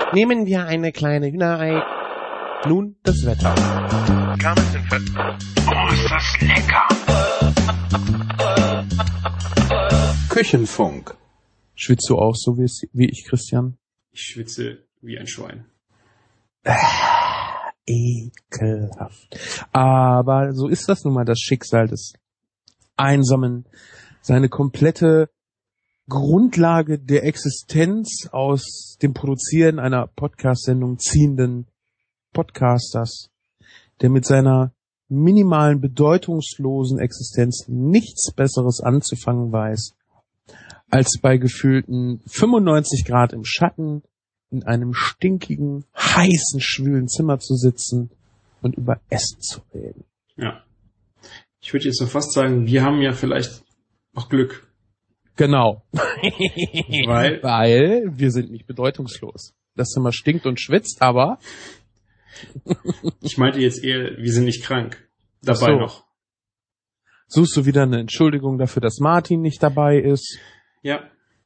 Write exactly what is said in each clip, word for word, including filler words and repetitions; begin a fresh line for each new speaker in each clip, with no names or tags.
Nehmen wir eine kleine Hühnerei. Nun das Wetter.
Oh, ist das lecker.
Küchenfunk.
Schwitzt du auch so wie, wie ich, Christian?
Ich schwitze wie ein Schwein.
Äh, ekelhaft. Aber so ist das nun mal das Schicksal des Einsamen. Seine komplette Grundlage der Existenz aus dem Produzieren einer Podcast-Sendung ziehenden Podcasters, der mit seiner minimalen, bedeutungslosen Existenz nichts Besseres anzufangen weiß, als bei gefühlten fünfundneunzig Grad im Schatten in einem stinkigen, heißen, schwülen Zimmer zu sitzen und über Essen zu reden.
Ja. Ich würde jetzt so fast sagen, wir haben ja vielleicht auch Glück.
Genau.
Weil?
Weil wir sind nicht bedeutungslos. Das Zimmer stinkt und schwitzt, aber...
Ich meinte jetzt eher, wir sind nicht krank. Dabei
so.
noch.
Suchst du wieder eine Entschuldigung dafür, dass Martin nicht dabei ist?
Ja.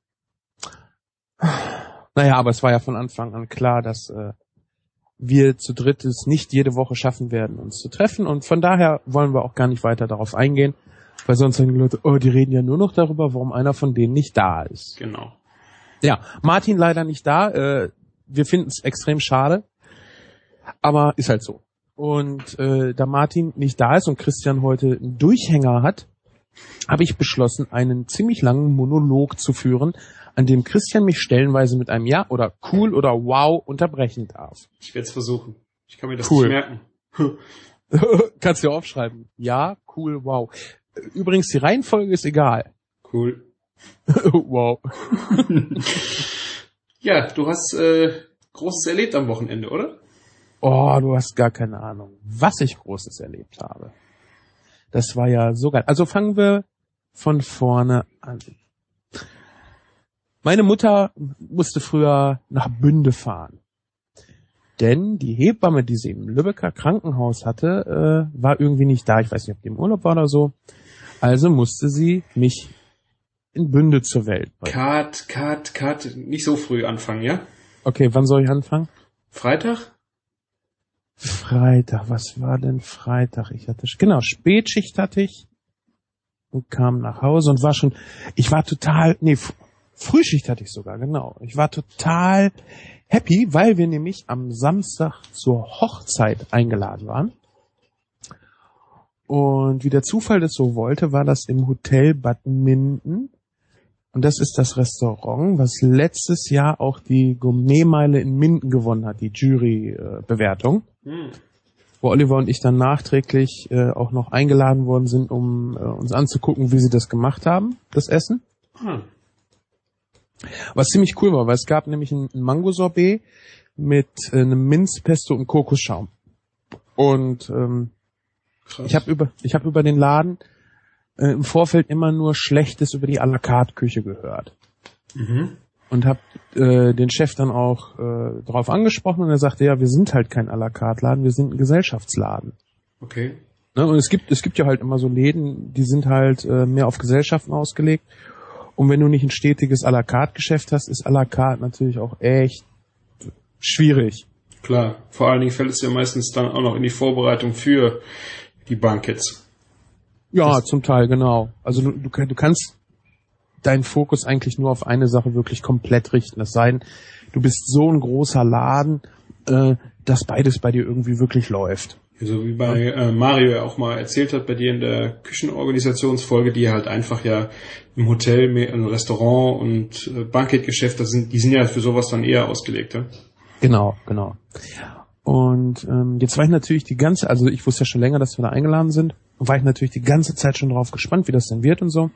Naja, aber es war ja von Anfang an klar, dass äh, wir zu dritt es nicht jede Woche schaffen werden, uns zu treffen. Und von daher wollen wir auch gar nicht weiter darauf eingehen, weil sonst sagen die Leute, oh, die reden ja nur noch darüber, warum einer von denen nicht da ist.
Genau.
Ja, Martin leider nicht da. Äh, wir finden es extrem schade, aber ist halt so. Und äh, da Martin nicht da ist und Christian heute einen Durchhänger hat, habe ich beschlossen, einen ziemlich langen Monolog zu führen, an dem Christian mich stellenweise mit einem Ja oder cool oder wow unterbrechen darf.
Ich werde es versuchen. Ich kann mir das
Cool.
nicht merken.
Kannst du aufschreiben. Ja, cool, wow. Übrigens, die Reihenfolge ist egal.
Cool.
Wow.
Ja, du hast äh, Großes erlebt am Wochenende, oder?
Oh, du hast gar keine Ahnung, was ich Großes erlebt habe. Das war ja so geil. Also fangen wir von vorne an. Meine Mutter musste früher nach Bünde fahren. Denn die Hebamme, die sie im Lübecker Krankenhaus hatte, äh, war irgendwie nicht da. Ich weiß nicht, ob die im Urlaub war oder so. Also musste sie mich in Bünde zur Welt bringen.
Cut, cut, cut. Nicht so früh anfangen, ja?
Okay, wann soll ich anfangen?
Freitag?
Freitag, was war denn Freitag? Ich hatte, genau, Spätschicht hatte ich und kam nach Hause und war schon, ich war total, nee, Frühschicht hatte ich sogar, genau. Ich war total happy, weil wir nämlich am Samstag zur Hochzeit eingeladen waren. Und wie der Zufall das so wollte, war das im Hotel Bad Minden. Und das ist das Restaurant, was letztes Jahr auch die Gourmetmeile in Minden gewonnen hat, die Jurybewertung. Hm. Wo Oliver und ich dann nachträglich äh, auch noch eingeladen worden sind, um äh, uns anzugucken, wie sie das gemacht haben, das Essen. Hm. Was ziemlich cool war, weil es gab nämlich ein Mango-Sorbet mit äh, einem Minzpesto und Kokosschaum. Und ähm, ich habe über ich habe über den Laden äh, im Vorfeld immer nur Schlechtes über die à la carte Küche gehört. Mhm. Und habe äh, den Chef dann auch äh, darauf angesprochen und er sagte, ja, wir sind halt kein à la carte Laden, wir sind ein Gesellschaftsladen.
Okay.
Ne, und es gibt es gibt ja halt immer so Läden, die sind halt äh, mehr auf Gesellschaften ausgelegt. Und wenn du nicht ein stetiges à la carte Geschäft hast, ist à la carte natürlich auch echt schwierig.
Klar, vor allen Dingen fällt es ja meistens dann auch noch in die Vorbereitung für die Bankets.
Ja,
das
zum Teil, genau. Also du, du, du kannst deinen Fokus eigentlich nur auf eine Sache wirklich komplett richten. Es sei denn, du bist so ein großer Laden, äh, dass beides bei dir irgendwie wirklich läuft.
So wie bei äh, Mario ja auch mal erzählt hat, bei dir in der Küchenorganisationsfolge, die halt einfach ja im Hotel, im Restaurant und äh, Banketgeschäft, das sind, die sind ja für sowas dann eher ausgelegt, ja?
Genau, genau. Und ähm, jetzt war ich natürlich die ganze, also ich wusste ja schon länger, dass wir da eingeladen sind, und war ich natürlich die ganze Zeit schon drauf gespannt, wie das denn wird und so.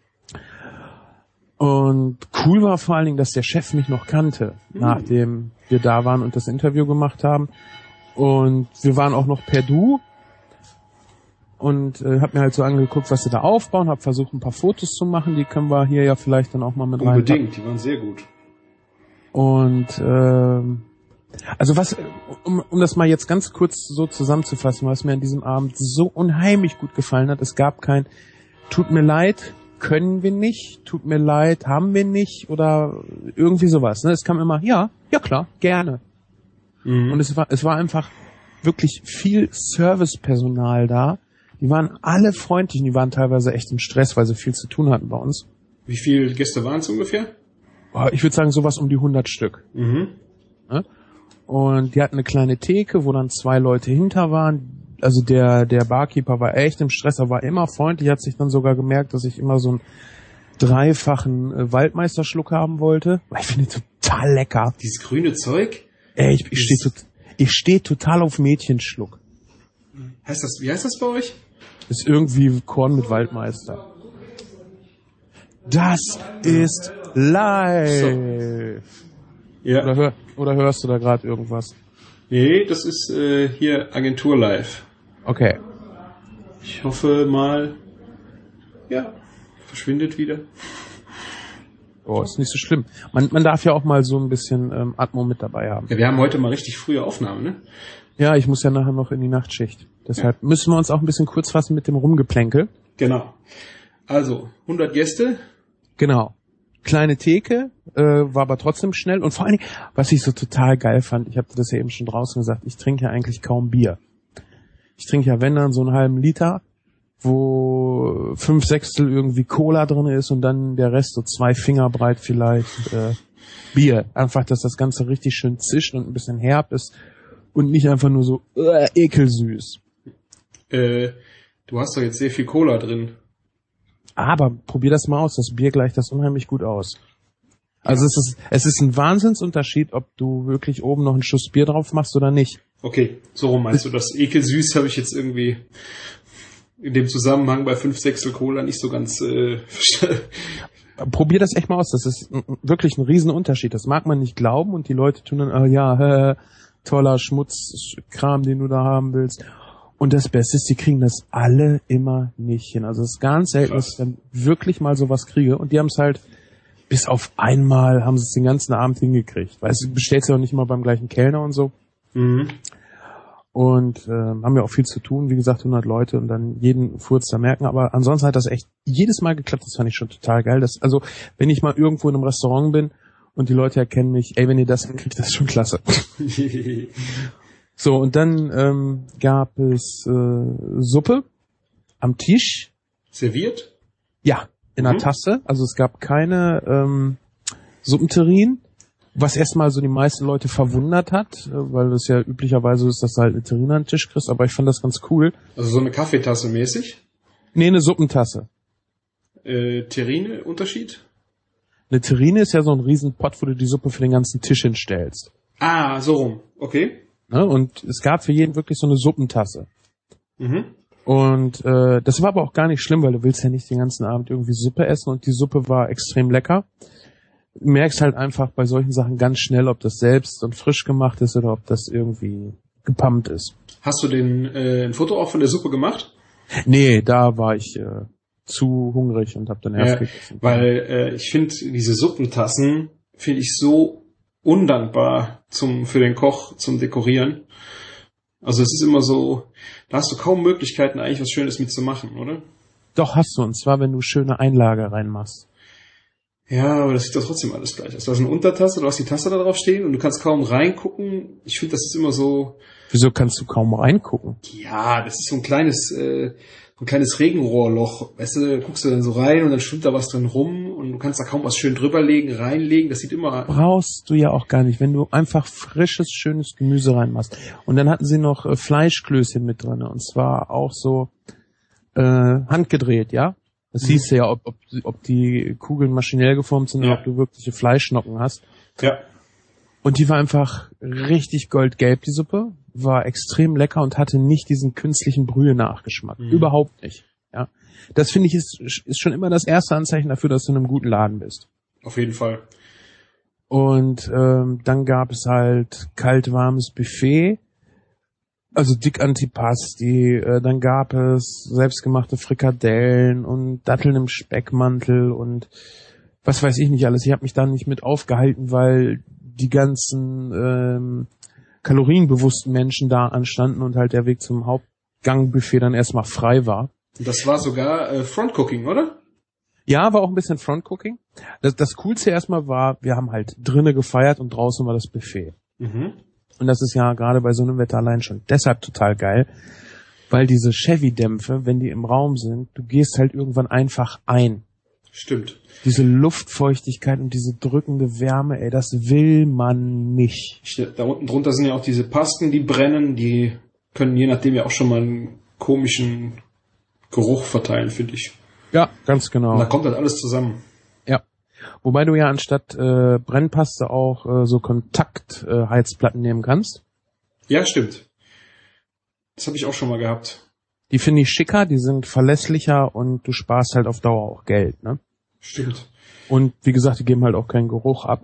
Und cool war vor allen Dingen, dass der Chef mich noch kannte, mhm. nachdem wir da waren und das Interview gemacht haben. Und wir waren auch noch per Du und äh, hab mir halt so angeguckt, was sie da aufbauen, hab versucht, ein paar Fotos zu machen, die können wir hier ja vielleicht dann auch mal mit rein.
Unbedingt, die waren sehr gut.
Und ähm, also was, um, um das mal jetzt ganz kurz so zusammenzufassen, was mir an diesem Abend so unheimlich gut gefallen hat, es gab kein Tut mir leid, können wir nicht, tut mir leid, haben wir nicht oder irgendwie sowas. Ne? Es kam immer, ja, ja klar, gerne. Mhm. Und es war, es war einfach wirklich viel Servicepersonal da. Die waren alle freundlich und die waren teilweise echt im Stress, weil sie viel zu tun hatten bei uns.
Wie viele Gäste waren es ungefähr?
Ich würde sagen, sowas um die hundert Stück. Mhm. Ne? Und die hatten eine kleine Theke, wo dann zwei Leute hinter waren. Also der der Barkeeper war echt im Stress, er war immer freundlich, hat sich dann sogar gemerkt, dass ich immer so einen dreifachen äh, Waldmeisterschluck haben wollte. Ich finde die total lecker.
Dieses grüne Zeug?
Ey, ich, ich stehe tot, ich steh total auf Mädchenschluck.
Heißt das, wie heißt das bei euch?
Ist irgendwie Korn mit Waldmeister. Das ist live. So. Ja. Oder, hör, oder hörst du da gerade irgendwas?
Nee, das ist äh, hier Agentur live.
Okay.
Ich hoffe mal, ja, verschwindet wieder.
Oh, ist nicht so schlimm. Man, man darf ja auch mal so ein bisschen ähm, Atmo mit dabei haben.
Ja, wir haben heute mal richtig frühe Aufnahmen, ne?
Ja, ich muss ja nachher noch in die Nachtschicht. Deshalb ja. müssen wir uns auch ein bisschen kurz fassen mit dem Rumgeplänkel.
Genau. Also, hundert Gäste.
Genau. Kleine Theke, äh, war aber trotzdem schnell. Und vor allen Dingen, was ich so total geil fand, ich habe das ja eben schon draußen gesagt, ich trinke ja eigentlich kaum Bier. Ich trinke ja, wenn dann, so einen halben Liter, wo fünf Sechstel irgendwie Cola drin ist und dann der Rest so zwei Finger breit vielleicht äh, Bier. Einfach, dass das Ganze richtig schön zischt und ein bisschen herb ist und nicht einfach nur so äh, ekelsüß.
Äh, du hast doch jetzt sehr viel Cola drin.
Aber probier das mal aus, das Bier gleicht das unheimlich gut aus. Also ja. es ist es ist ein Wahnsinnsunterschied, ob du wirklich oben noch einen Schuss Bier drauf machst oder nicht.
Okay, so rum meinst du. Das ekelsüß habe ich jetzt irgendwie in dem Zusammenhang bei fünf Sechstel Cola nicht so ganz äh,
probier das echt mal aus, das ist wirklich ein Riesenunterschied. Das mag man nicht glauben und die Leute tun dann, oh ja, äh, toller Schmutzkram, den du da haben willst. Und das Beste ist, die kriegen das alle immer nicht hin. Also es ist ganz selten, dass ich dann wirklich mal sowas kriege. Und die haben es halt, bis auf einmal haben sie es den ganzen Abend hingekriegt. Weißt du, du bestellst ja auch nicht mal beim gleichen Kellner und so. Mhm. Und äh, haben ja auch viel zu tun. Wie gesagt, hundert Leute und dann jeden Furz da merken. Aber ansonsten hat das echt jedes Mal geklappt. Das fand ich schon total geil. Das, also wenn ich mal irgendwo in einem Restaurant bin und die Leute erkennen mich, ey, wenn ihr das hinkriegt, das ist schon klasse. So, und dann ähm, gab es äh, Suppe am Tisch.
Serviert?
Ja, in einer mhm. Tasse. Also es gab keine ähm, Suppenterrin, was erstmal so die meisten Leute verwundert hat, weil es ja üblicherweise ist, dass du halt eine Terrine an den Tisch kriegst, aber ich fand das ganz cool.
Also so eine Kaffeetasse mäßig?
Nee, eine Suppentasse.
Äh, Terrine, Unterschied?
Eine Terrine ist ja so ein Riesenpott, wo du die Suppe für den ganzen Tisch hinstellst.
Ah, so rum. Okay.
Ne? Und es gab für jeden wirklich so eine Suppentasse. Mhm. Und äh, das war aber auch gar nicht schlimm, weil du willst ja nicht den ganzen Abend irgendwie Suppe essen und die Suppe war extrem lecker. Du merkst halt einfach bei solchen Sachen ganz schnell, ob das selbst und frisch gemacht ist oder ob das irgendwie gepumpt ist.
Hast du den äh, ein Foto auch von der Suppe gemacht?
Nee, da war ich äh, zu hungrig und habe dann erst
ja,
gegessen.
Weil äh, ich finde, diese Suppentassen finde ich so undankbar zum für den Koch zum Dekorieren. Also es ist immer so, da hast du kaum Möglichkeiten, eigentlich was Schönes mitzumachen, oder?
Doch, hast du, und zwar, wenn du schöne Einlage reinmachst.
Ja, aber das sieht doch trotzdem alles gleich aus. Du hast eine Untertasse, du hast die Tasse da drauf stehen und du kannst kaum reingucken. Ich finde, das ist immer so...
Wieso kannst du kaum reingucken?
Ja, das ist so ein kleines... Äh, ein kleines Regenrohrloch, weißt du, guckst du dann so rein und dann schwimmt da was drin rum und du kannst da kaum was schön drüberlegen, reinlegen, das sieht immer...
Brauchst du ja auch gar nicht, wenn du einfach frisches, schönes Gemüse reinmachst. Und dann hatten sie noch äh, Fleischklößchen mit drin und zwar auch so äh, handgedreht, ja? Das mhm. hieß ja, ob, ob, ob die Kugeln maschinell geformt sind ja. oder ob du wirkliche Fleischschnocken hast.
Ja.
Und die war einfach richtig goldgelb, die Suppe. War extrem lecker und hatte nicht diesen künstlichen Brühe-Nachgeschmack. Mhm. Überhaupt nicht. Ja, das finde ich ist, ist schon immer das erste Anzeichen dafür, dass du in einem guten Laden bist.
Auf jeden Fall.
Und ähm, dann gab es halt kalt-warmes Buffet, also dick Antipasti. Äh, dann gab es selbstgemachte Frikadellen und Datteln im Speckmantel und was weiß ich nicht alles. Ich habe mich da nicht mit aufgehalten, weil die ganzen ähm, kalorienbewussten Menschen da anstanden und halt der Weg zum Hauptgangbuffet dann erstmal frei war.
Das war sogar äh, Frontcooking, oder?
Ja, war auch ein bisschen Frontcooking. Das, das Coolste erstmal war, wir haben halt drinnen gefeiert und draußen war das Buffet.
Mhm.
Und das ist ja gerade bei so einem Wetter allein schon deshalb total geil, weil diese Chevy-Dämpfe, wenn die im Raum sind, du gehst halt irgendwann einfach ein.
Stimmt.
Diese Luftfeuchtigkeit und diese drückende Wärme, ey, das will man nicht.
Da unten drunter sind ja auch diese Pasten, die brennen, die können je nachdem ja auch schon mal einen komischen Geruch verteilen, finde ich.
Ja, ganz genau.
Und da kommt halt alles zusammen.
Ja. Wobei du ja anstatt äh, Brennpaste auch äh, so Kontaktheizplatten äh, nehmen kannst.
Ja, stimmt. Das habe ich auch schon mal gehabt.
Die finde ich schicker, die sind verlässlicher und du sparst halt auf Dauer auch Geld, ne?
Stimmt.
Und wie gesagt, die geben halt auch keinen Geruch ab.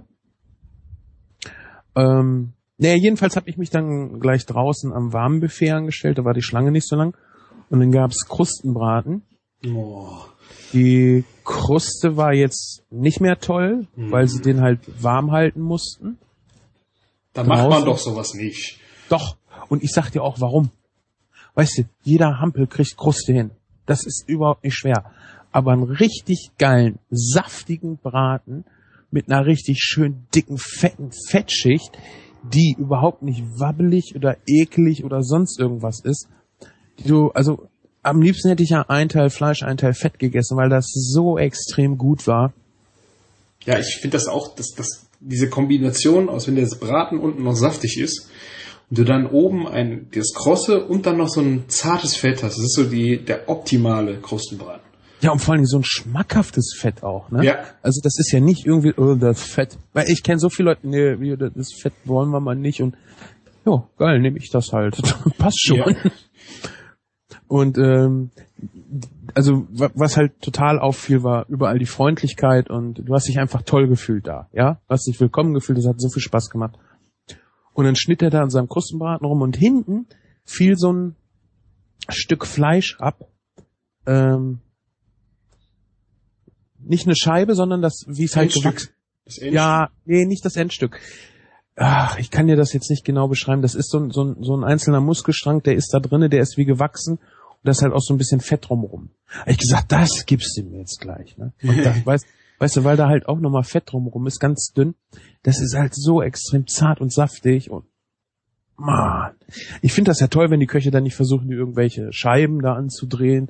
Ähm, naja, jedenfalls habe ich mich dann gleich draußen am warmen Buffet angestellt, da war die Schlange nicht so lang. Und dann gab's Krustenbraten.
Oh.
Die Kruste war jetzt nicht mehr toll, mhm. weil sie den halt warm halten mussten.
Da macht man doch sowas nicht.
Doch. Und ich sag dir auch, warum. Weißt du, jeder Hampel kriegt Kruste hin. Das ist überhaupt nicht schwer. Aber einen richtig geilen, saftigen Braten mit einer richtig schön dicken, fetten Fettschicht, die überhaupt nicht wabbelig oder eklig oder sonst irgendwas ist. Die du, also am liebsten hätte ich ja ein Teil Fleisch, ein Teil Fett gegessen, weil das so extrem gut war.
Ja, ich finde das auch, dass, dass diese Kombination aus, wenn der Braten unten noch saftig ist und du dann oben ein das Krosse und dann noch so ein zartes Fett hast. Das ist so die der optimale Krustenbraten.
Ja, und vor allem so ein schmackhaftes Fett auch, ne?
Ja.
Also das ist ja nicht irgendwie, oh, das Fett. Weil ich kenne so viele Leute, nee, das Fett wollen wir mal nicht und jo, geil, nehme ich das halt. Passt schon. Ja. Und ähm, also was halt total auffiel, war überall die Freundlichkeit und du hast dich einfach toll gefühlt da, ja? Du hast dich willkommen gefühlt, das hat so viel Spaß gemacht. Und dann schnitt er da an seinem Krustenbraten rum und hinten fiel so ein Stück Fleisch ab. Ähm, nicht eine Scheibe, sondern das, wie es halt gewachsen ist. Ja, nee, nicht das Endstück. Ach, ich kann dir das jetzt nicht genau beschreiben. Das ist so ein, so ein, so ein einzelner Muskelstrang, der ist da drinne, der ist wie gewachsen und da ist halt auch so ein bisschen Fett drumrum. Hab ich gesagt, das gibst du mir jetzt gleich, ne? Und da, weißt, weißt du, weil da halt auch nochmal Fett drumrum ist, ganz dünn. Das ist halt so extrem zart und saftig und man, ich finde das ja toll, wenn die Köche dann nicht versuchen, die irgendwelche Scheiben da anzudrehen.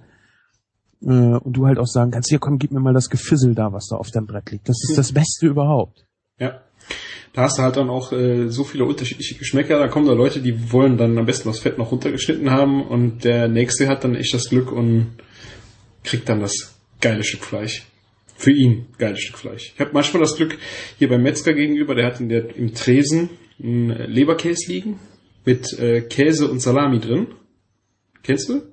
Und du halt auch sagen kannst, hier komm, gib mir mal das Gefissel da, was da auf deinem Brett liegt. Das ist das Beste überhaupt.
Ja, da hast du halt dann auch äh, so viele unterschiedliche Geschmäcker. Da kommen da Leute, die wollen dann am besten das Fett noch runtergeschnitten haben und der Nächste hat dann echt das Glück und kriegt dann das geile Stück Fleisch. Für ihn geiles Stück Fleisch. Ich habe manchmal das Glück, hier beim Metzger gegenüber, der hat in der, im Tresen einen Leberkäse liegen mit äh, Käse und Salami drin. Kennst du?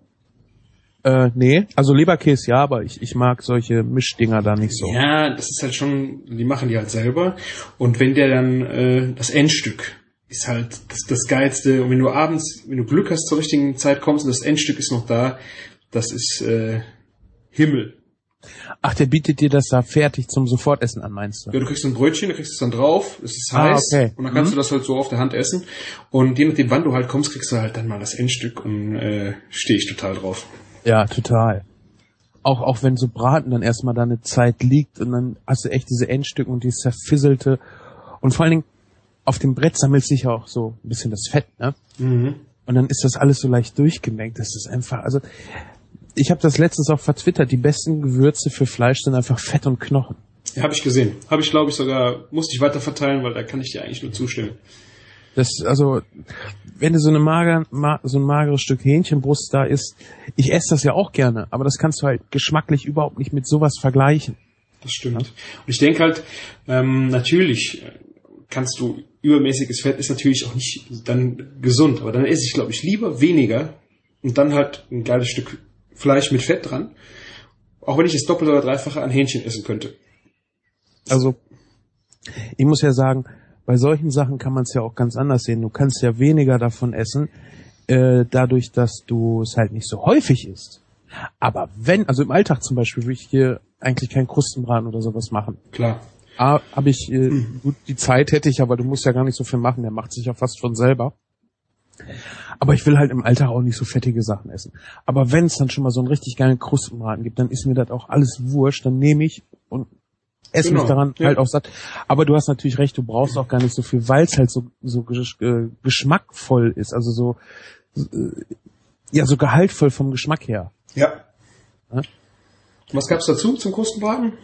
Äh, nee, also Leberkäse ja, aber ich, ich mag solche Mischdinger da nicht so.
Ja, das ist halt schon, die machen die halt selber. Und wenn der dann, äh, das Endstück ist halt das, das Geilste. Und wenn du abends, wenn du Glück hast, zur richtigen Zeit kommst und das Endstück ist noch da, das ist äh, Himmel.
Ach, der bietet dir das da fertig zum Sofortessen an, meinst du?
Ja, du kriegst ein Brötchen, du kriegst es dann drauf, es ist heiß,
ah, okay.
Und dann kannst
mhm.
du das halt so auf der Hand essen. Und je nachdem, wann du halt kommst, kriegst du halt dann mal das Endstück und äh, stehe ich total drauf.
Ja, total. Auch auch wenn so Braten dann erstmal da eine Zeit liegt und dann hast du echt diese Endstücke und die zerfisselte. Und vor allen Dingen, auf dem Brett sammelt sich ja auch so ein bisschen das Fett, ne?
Mhm.
Und dann ist das alles so leicht durchgemengt. Das ist einfach, also ich habe das letztens auch vertwittert, die besten Gewürze für Fleisch sind einfach Fett und Knochen.
Ja, habe ich gesehen. Habe ich, glaube ich, sogar, musste ich weiter verteilen, weil da kann ich dir eigentlich nur zustimmen.
Das, also, wenn du so eine mager, ma, so ein mageres Stück Hähnchenbrust da isst, ich esse das ja auch gerne, aber das kannst du halt geschmacklich überhaupt nicht mit sowas vergleichen.
Das stimmt. Ja? Und ich denke halt, ähm, natürlich kannst du, übermäßiges Fett ist natürlich auch nicht dann gesund, aber dann esse ich, glaube ich, lieber weniger und dann halt ein geiles Stück Fleisch mit Fett dran, auch wenn ich das Doppelte oder Dreifache an Hähnchen essen könnte.
Also, ich muss ja sagen, bei solchen Sachen kann man es ja auch ganz anders sehen. Du kannst ja weniger davon essen, äh, dadurch, dass du es halt nicht so häufig isst. Aber wenn, also im Alltag zum Beispiel, würde ich hier eigentlich keinen Krustenbraten oder sowas machen.
Klar.
A, habe ich, äh, mhm. gut, die Zeit hätte ich, aber du musst ja gar nicht so viel machen, der macht sich ja fast von selber. Aber ich will halt im Alltag auch nicht so fettige Sachen essen. Aber wenn es dann schon mal so einen richtig geilen Krustenbraten gibt, dann ist mir das auch alles wurscht. Dann nehme ich und esse genau. mich daran ja. halt auch satt. Aber du hast natürlich recht, du brauchst auch gar nicht so viel, weil es halt so, so gesch- äh, geschmackvoll ist. Also so, äh, ja, so gehaltvoll vom Geschmack her.
Ja. ja? Was gab's dazu zum Krustenbraten?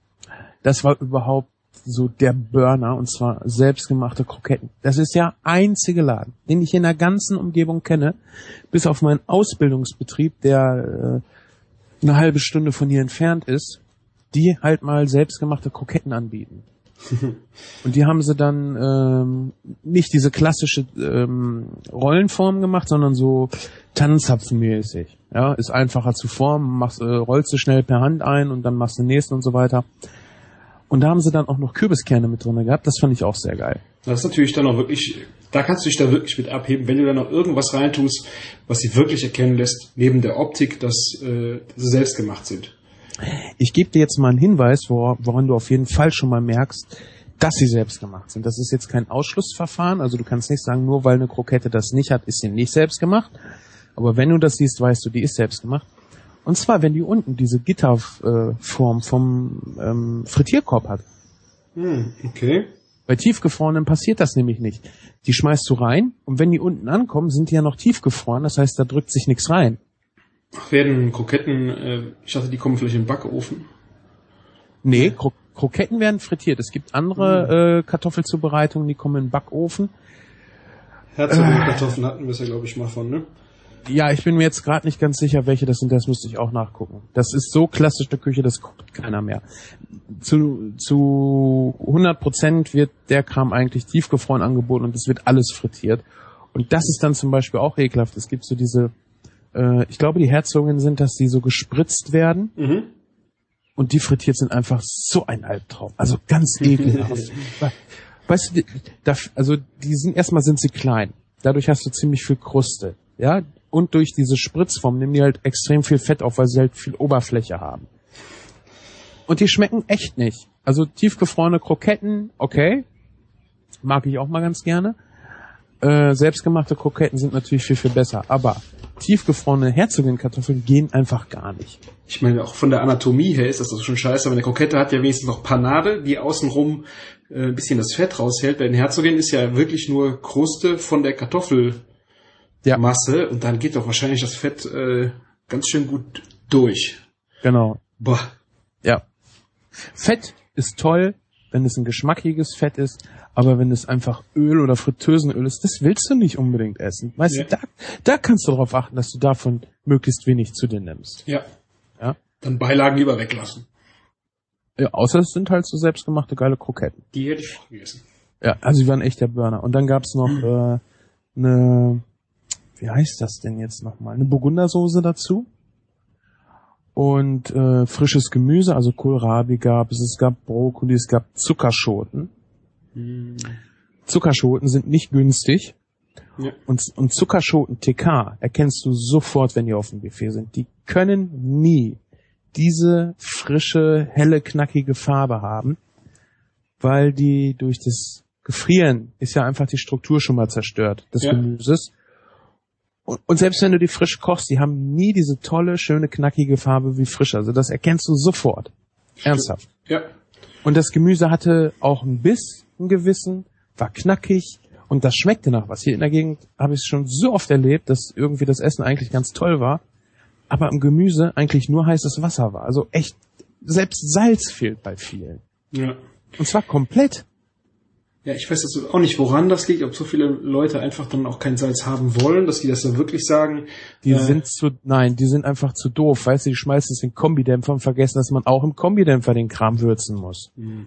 Das war überhaupt so der Burner, und zwar selbstgemachte Kroketten. Das ist der einzige Laden, den ich in der ganzen Umgebung kenne, bis auf meinen Ausbildungsbetrieb, der äh, eine halbe Stunde von hier entfernt ist, die halt mal selbstgemachte Kroketten anbieten. Und die haben sie dann ähm, nicht diese klassische ähm, Rollenform gemacht, sondern so Tannenzapfenmäßig. Ja, ist einfacher zu formen, machst, äh, rollst du schnell per Hand ein und dann machst du den nächsten und so weiter. Und da haben sie dann auch noch Kürbiskerne mit drin gehabt. Das fand ich auch sehr geil.
Das ist natürlich dann auch wirklich, da kannst du dich da wirklich mit abheben, wenn du da noch irgendwas reintust, was sie wirklich erkennen lässt, neben der Optik, dass äh, sie selbst gemacht sind.
Ich gebe dir jetzt mal einen Hinweis, wor- woran du auf jeden Fall schon mal merkst, dass sie selbst gemacht sind. Das ist jetzt kein Ausschlussverfahren. Also du kannst nicht sagen, nur weil eine Krokette das nicht hat, ist sie nicht selbst gemacht. Aber wenn du das siehst, weißt du, die ist selbst gemacht. Und zwar, wenn die unten diese Gitterform vom ähm, Frittierkorb hat.
Hm, okay.
Bei tiefgefrorenen passiert das nämlich nicht. Die schmeißt du rein und wenn die unten ankommen, sind die ja noch tiefgefroren. Das heißt, da drückt sich nichts rein.
Ach, werden Kroketten, äh, ich dachte, die kommen vielleicht in den Backofen.
Nee, Kro- Kroketten werden frittiert. Es gibt andere hm. äh, Kartoffelzubereitungen, die kommen in den Backofen.
Herzogin-Kartoffeln hatten wir es ja, glaube ich, mal von, ne?
Ja, ich bin mir jetzt gerade nicht ganz sicher, welche das sind, das müsste ich auch nachgucken. Das ist so klassische Küche, das guckt keiner mehr. Zu, zu hundert Prozent wird der Kram eigentlich tiefgefroren angeboten und es wird alles frittiert. Und das ist dann zum Beispiel auch ekelhaft. Es gibt so diese, äh, ich glaube, die Herzogin sind, dass die so gespritzt werden. Mhm. Und die frittiert sind einfach so ein Albtraum. Also ganz ekelhaft. Weißt du, da, also die sind, erstmal sind sie klein. Dadurch hast du ziemlich viel Kruste. Ja, und durch diese Spritzform nehmen die halt extrem viel Fett auf, weil sie halt viel Oberfläche haben. Und die schmecken echt nicht. Also tiefgefrorene Kroketten, okay, mag ich auch mal ganz gerne. Äh, selbstgemachte Kroketten sind natürlich viel, viel besser. Aber tiefgefrorene Herzogin-Kartoffeln gehen einfach gar nicht.
Ich meine, auch von der Anatomie her ist das doch schon scheiße, aber eine Krokette hat ja wenigstens noch Panade, die außenrum äh, ein bisschen das Fett raushält. Bei den Herzogin ist ja wirklich nur Kruste von der Kartoffel. Ja. Masse und dann geht doch wahrscheinlich das Fett äh, ganz schön gut durch.
Genau.
Boah.
Ja. Fett ist toll, wenn es ein geschmackiges Fett ist, aber wenn es einfach Öl oder Fritteusenöl ist, das willst du nicht unbedingt essen. Weißt ja. du, da, da kannst du darauf achten, dass du davon möglichst wenig zu dir nimmst.
Ja.
Ja.
Dann Beilagen lieber weglassen.
Ja, außer es sind halt so selbstgemachte geile Kroketten.
Die hätte ich auch gegessen.
Ja, also die waren echt der Burner. Und dann gab's noch mhm. äh, eine Wie heißt das denn jetzt nochmal? Eine Burgundersoße dazu. Und äh, frisches Gemüse, also Kohlrabi gab es, es gab Brokkoli, es gab Zuckerschoten. Mm. Zuckerschoten sind nicht günstig. Ja. Und, und Zuckerschoten T K erkennst du sofort, wenn die auf dem Buffet sind. Die können nie diese frische, helle, knackige Farbe haben, weil die durch das Gefrieren ist ja einfach die Struktur schon mal zerstört des ja. Gemüses. Und selbst wenn du die frisch kochst, die haben nie diese tolle, schöne, knackige Farbe wie frisch. Also das erkennst du sofort. Stimmt. Ernsthaft.
Ja.
Und das Gemüse hatte auch einen Biss, einen gewissen, war knackig und das schmeckte nach was. Hier in der Gegend habe ich es schon so oft erlebt, dass irgendwie das Essen eigentlich ganz toll war, aber im Gemüse eigentlich nur heißes Wasser war. Also echt, selbst Salz fehlt bei vielen.
Ja.
Und zwar komplett.
Ja, ich weiß jetzt auch nicht, woran das liegt, ob so viele Leute einfach dann auch kein Salz haben wollen, dass die das dann wirklich sagen.
Die
äh,
sind zu, nein, die sind einfach zu doof, weißt du, die schmeißen es in den Kombidämpfer und vergessen, dass man auch im Kombidämpfer den Kram würzen muss. Mhm.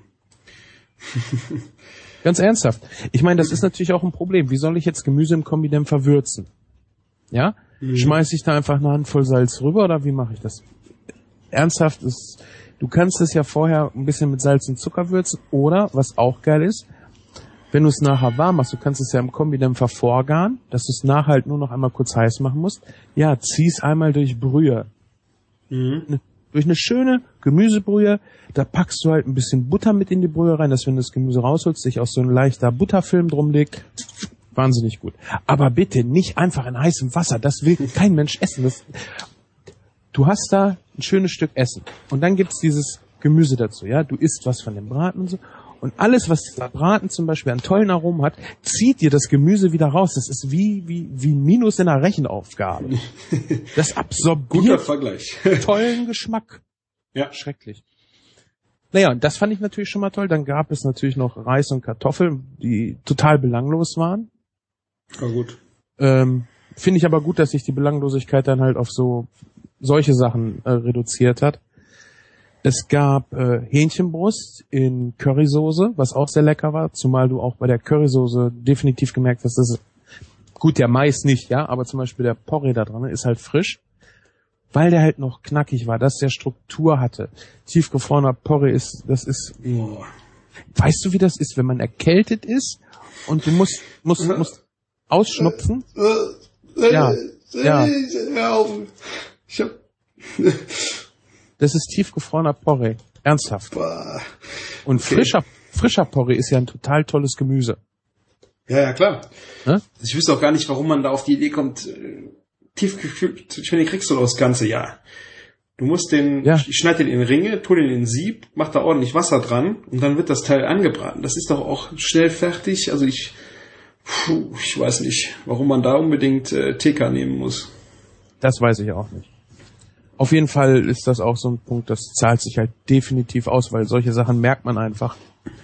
Ganz ernsthaft. Ich meine, das ist natürlich auch ein Problem. Wie soll ich jetzt Gemüse im Kombidämpfer würzen? Ja? Mhm. Schmeiße ich da einfach eine Handvoll Salz rüber oder wie mache ich das? Ernsthaft ist, du kannst es ja vorher ein bisschen mit Salz und Zucker würzen oder, was auch geil ist, wenn du es nachher warm machst, du kannst es ja im Kombidämpfer vorgaren, dass du es nachher halt nur noch einmal kurz heiß machen musst. Ja, zieh es einmal durch Brühe. Mhm. Ne, durch eine schöne Gemüsebrühe, da packst du halt ein bisschen Butter mit in die Brühe rein, dass wenn du das Gemüse rausholst, sich auch so ein leichter Butterfilm drum legt. wahnsinnig gut. Aber bitte nicht einfach in heißem Wasser. Das will kein Mensch essen. Das, du hast da ein schönes Stück Essen. Und dann gibt's dieses Gemüse dazu. Ja, du isst was von dem Braten und so. Und alles, was der Braten zum Beispiel an tollen Aromen hat, zieht dir das Gemüse wieder raus. Das ist wie, wie, wie ein Minus in einer Rechenaufgabe. Das absorbiert
Guter Vergleich.
tollen Geschmack.
Ja.
Schrecklich. Naja, und das fand ich natürlich schon mal toll. Dann gab es natürlich noch Reis und Kartoffeln, die total belanglos waren.
Ja, gut.
Ähm, finde ich aber gut, dass sich die Belanglosigkeit dann halt auf so solche Sachen äh, reduziert hat. Es gab äh, Hähnchenbrust in Currysoße, was auch sehr lecker war, zumal du auch bei der Currysoße definitiv gemerkt hast, dass es, gut, der Mais nicht, ja, aber zum Beispiel der Porree da dran ist halt frisch, weil der halt noch knackig war, dass der Struktur hatte. Tiefgefrorener Porree ist, das ist,
Oh.
weißt du, wie das ist, wenn man erkältet ist und du musst, musst, musst ausschnupfen? Ja, ja.
Hör auf. Ich hab...
Das ist tiefgefrorener Porree. Ernsthaft.
Boah.
Und
Okay.
frischer, frischer Porree ist ja ein total tolles Gemüse.
Ja, ja, klar.
Ne?
Ich wüsste auch gar nicht, warum man da auf die Idee kommt, äh, tiefgekühlt, ich meine, den kriegst du doch das ganze Jahr. Du musst den,
Ja.
ich schneide den in Ringe, tu den in den Sieb, mach da ordentlich Wasser dran und dann wird das Teil angebraten. Das ist doch auch schnell fertig. Also ich, puh, ich weiß nicht, warum man da unbedingt äh, T K nehmen muss.
Das weiß ich auch nicht. Auf jeden Fall ist das auch so ein Punkt, das zahlt sich halt definitiv aus, weil solche Sachen merkt man einfach.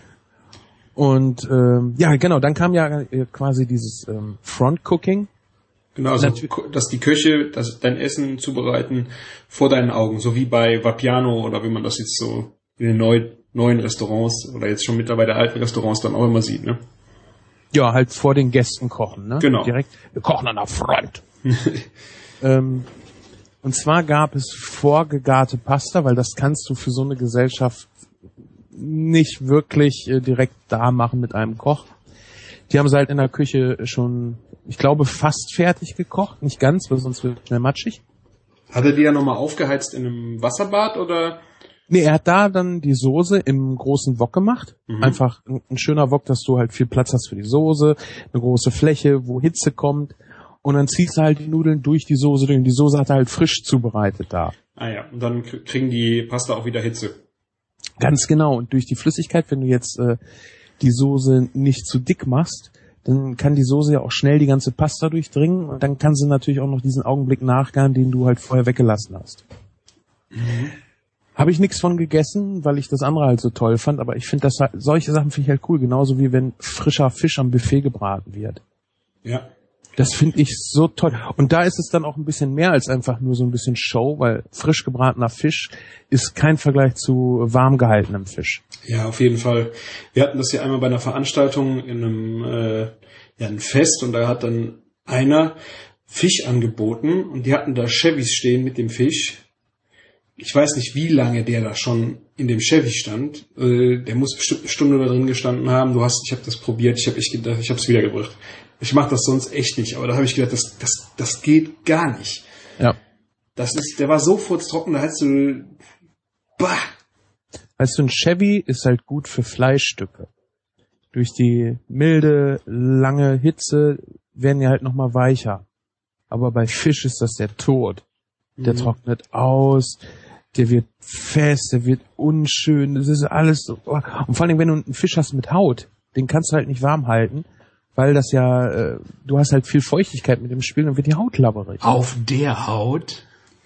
Und ähm, ja, genau, dann kam ja äh, quasi dieses ähm, Front-Cooking.
Genau, also
Natür-
ko- dass die Köche das, dein Essen zubereiten vor deinen Augen, so wie bei Vapiano oder wie man das jetzt so in den neu, neuen Restaurants oder jetzt schon mittlerweile alten Restaurants dann auch immer sieht, ne?
Ja, halt vor den Gästen kochen, ne?
Genau.
Direkt, wir kochen an der Front. ähm, und zwar gab es vorgegarte Pasta, weil das kannst du für so eine Gesellschaft nicht wirklich äh, direkt da machen mit einem Koch. Die haben sie halt in der Küche schon, ich glaube, fast fertig gekocht. Nicht ganz, weil sonst wird es schnell matschig.
Hat er die ja nochmal aufgeheizt in einem Wasserbad oder?
Nee, er hat da dann die Soße im großen Wok gemacht.
Mhm.
Einfach ein, ein schöner Wok, dass du halt viel Platz hast für die Soße, eine große Fläche, wo Hitze kommt. Und dann ziehst du halt die Nudeln durch die Soße durch. Und die Soße hat er halt frisch zubereitet da.
Ah ja, und dann k- kriegen die Pasta auch wieder Hitze.
Ganz genau. Und durch die Flüssigkeit, wenn du jetzt äh, die Soße nicht zu dick machst, dann kann die Soße ja auch schnell die ganze Pasta durchdringen. Und dann kann sie natürlich auch noch diesen Augenblick nachgaren, den du halt vorher weggelassen hast.
Mhm.
Habe ich nichts von gegessen, weil ich das andere halt so toll fand. Aber ich finde, das halt, solche Sachen finde ich halt cool. Genauso wie wenn frischer Fisch am Buffet gebraten wird.
Ja.
Das finde ich so toll. Und da ist es dann auch ein bisschen mehr als einfach nur so ein bisschen Show, weil frisch gebratener Fisch ist kein Vergleich zu warm gehaltenem Fisch.
Ja, auf jeden Fall. Wir hatten das ja einmal bei einer Veranstaltung in einem, äh, ja, ein Fest und da hat dann einer Fisch angeboten und die hatten da Chevys stehen mit dem Fisch. Ich weiß nicht, wie lange der da schon in dem Chevy stand. Äh, der muss bestimmt eine Stunde da drin gestanden haben. Du hast, ich habe das probiert, ich habe echt gedacht, ich habe es wiedergebracht. Ich mache das sonst echt nicht, aber da habe ich gedacht, das, das, das geht gar nicht.
Ja.
Das ist, der war so furztrocken, da hättest du, bah!
Weißt du, ein Chevy ist halt gut für Fleischstücke. Durch die milde, lange Hitze werden die halt nochmal weicher. Aber bei Fisch ist das der Tod. Der
Mhm.
trocknet aus, der wird fest, der wird unschön, das ist alles so. Und vor allem, wenn du einen Fisch hast mit Haut, den kannst du halt nicht warm halten, weil das ja, äh, du hast halt viel Feuchtigkeit mit dem Spiel, dann wird die Haut labberig.
Auf der Haut?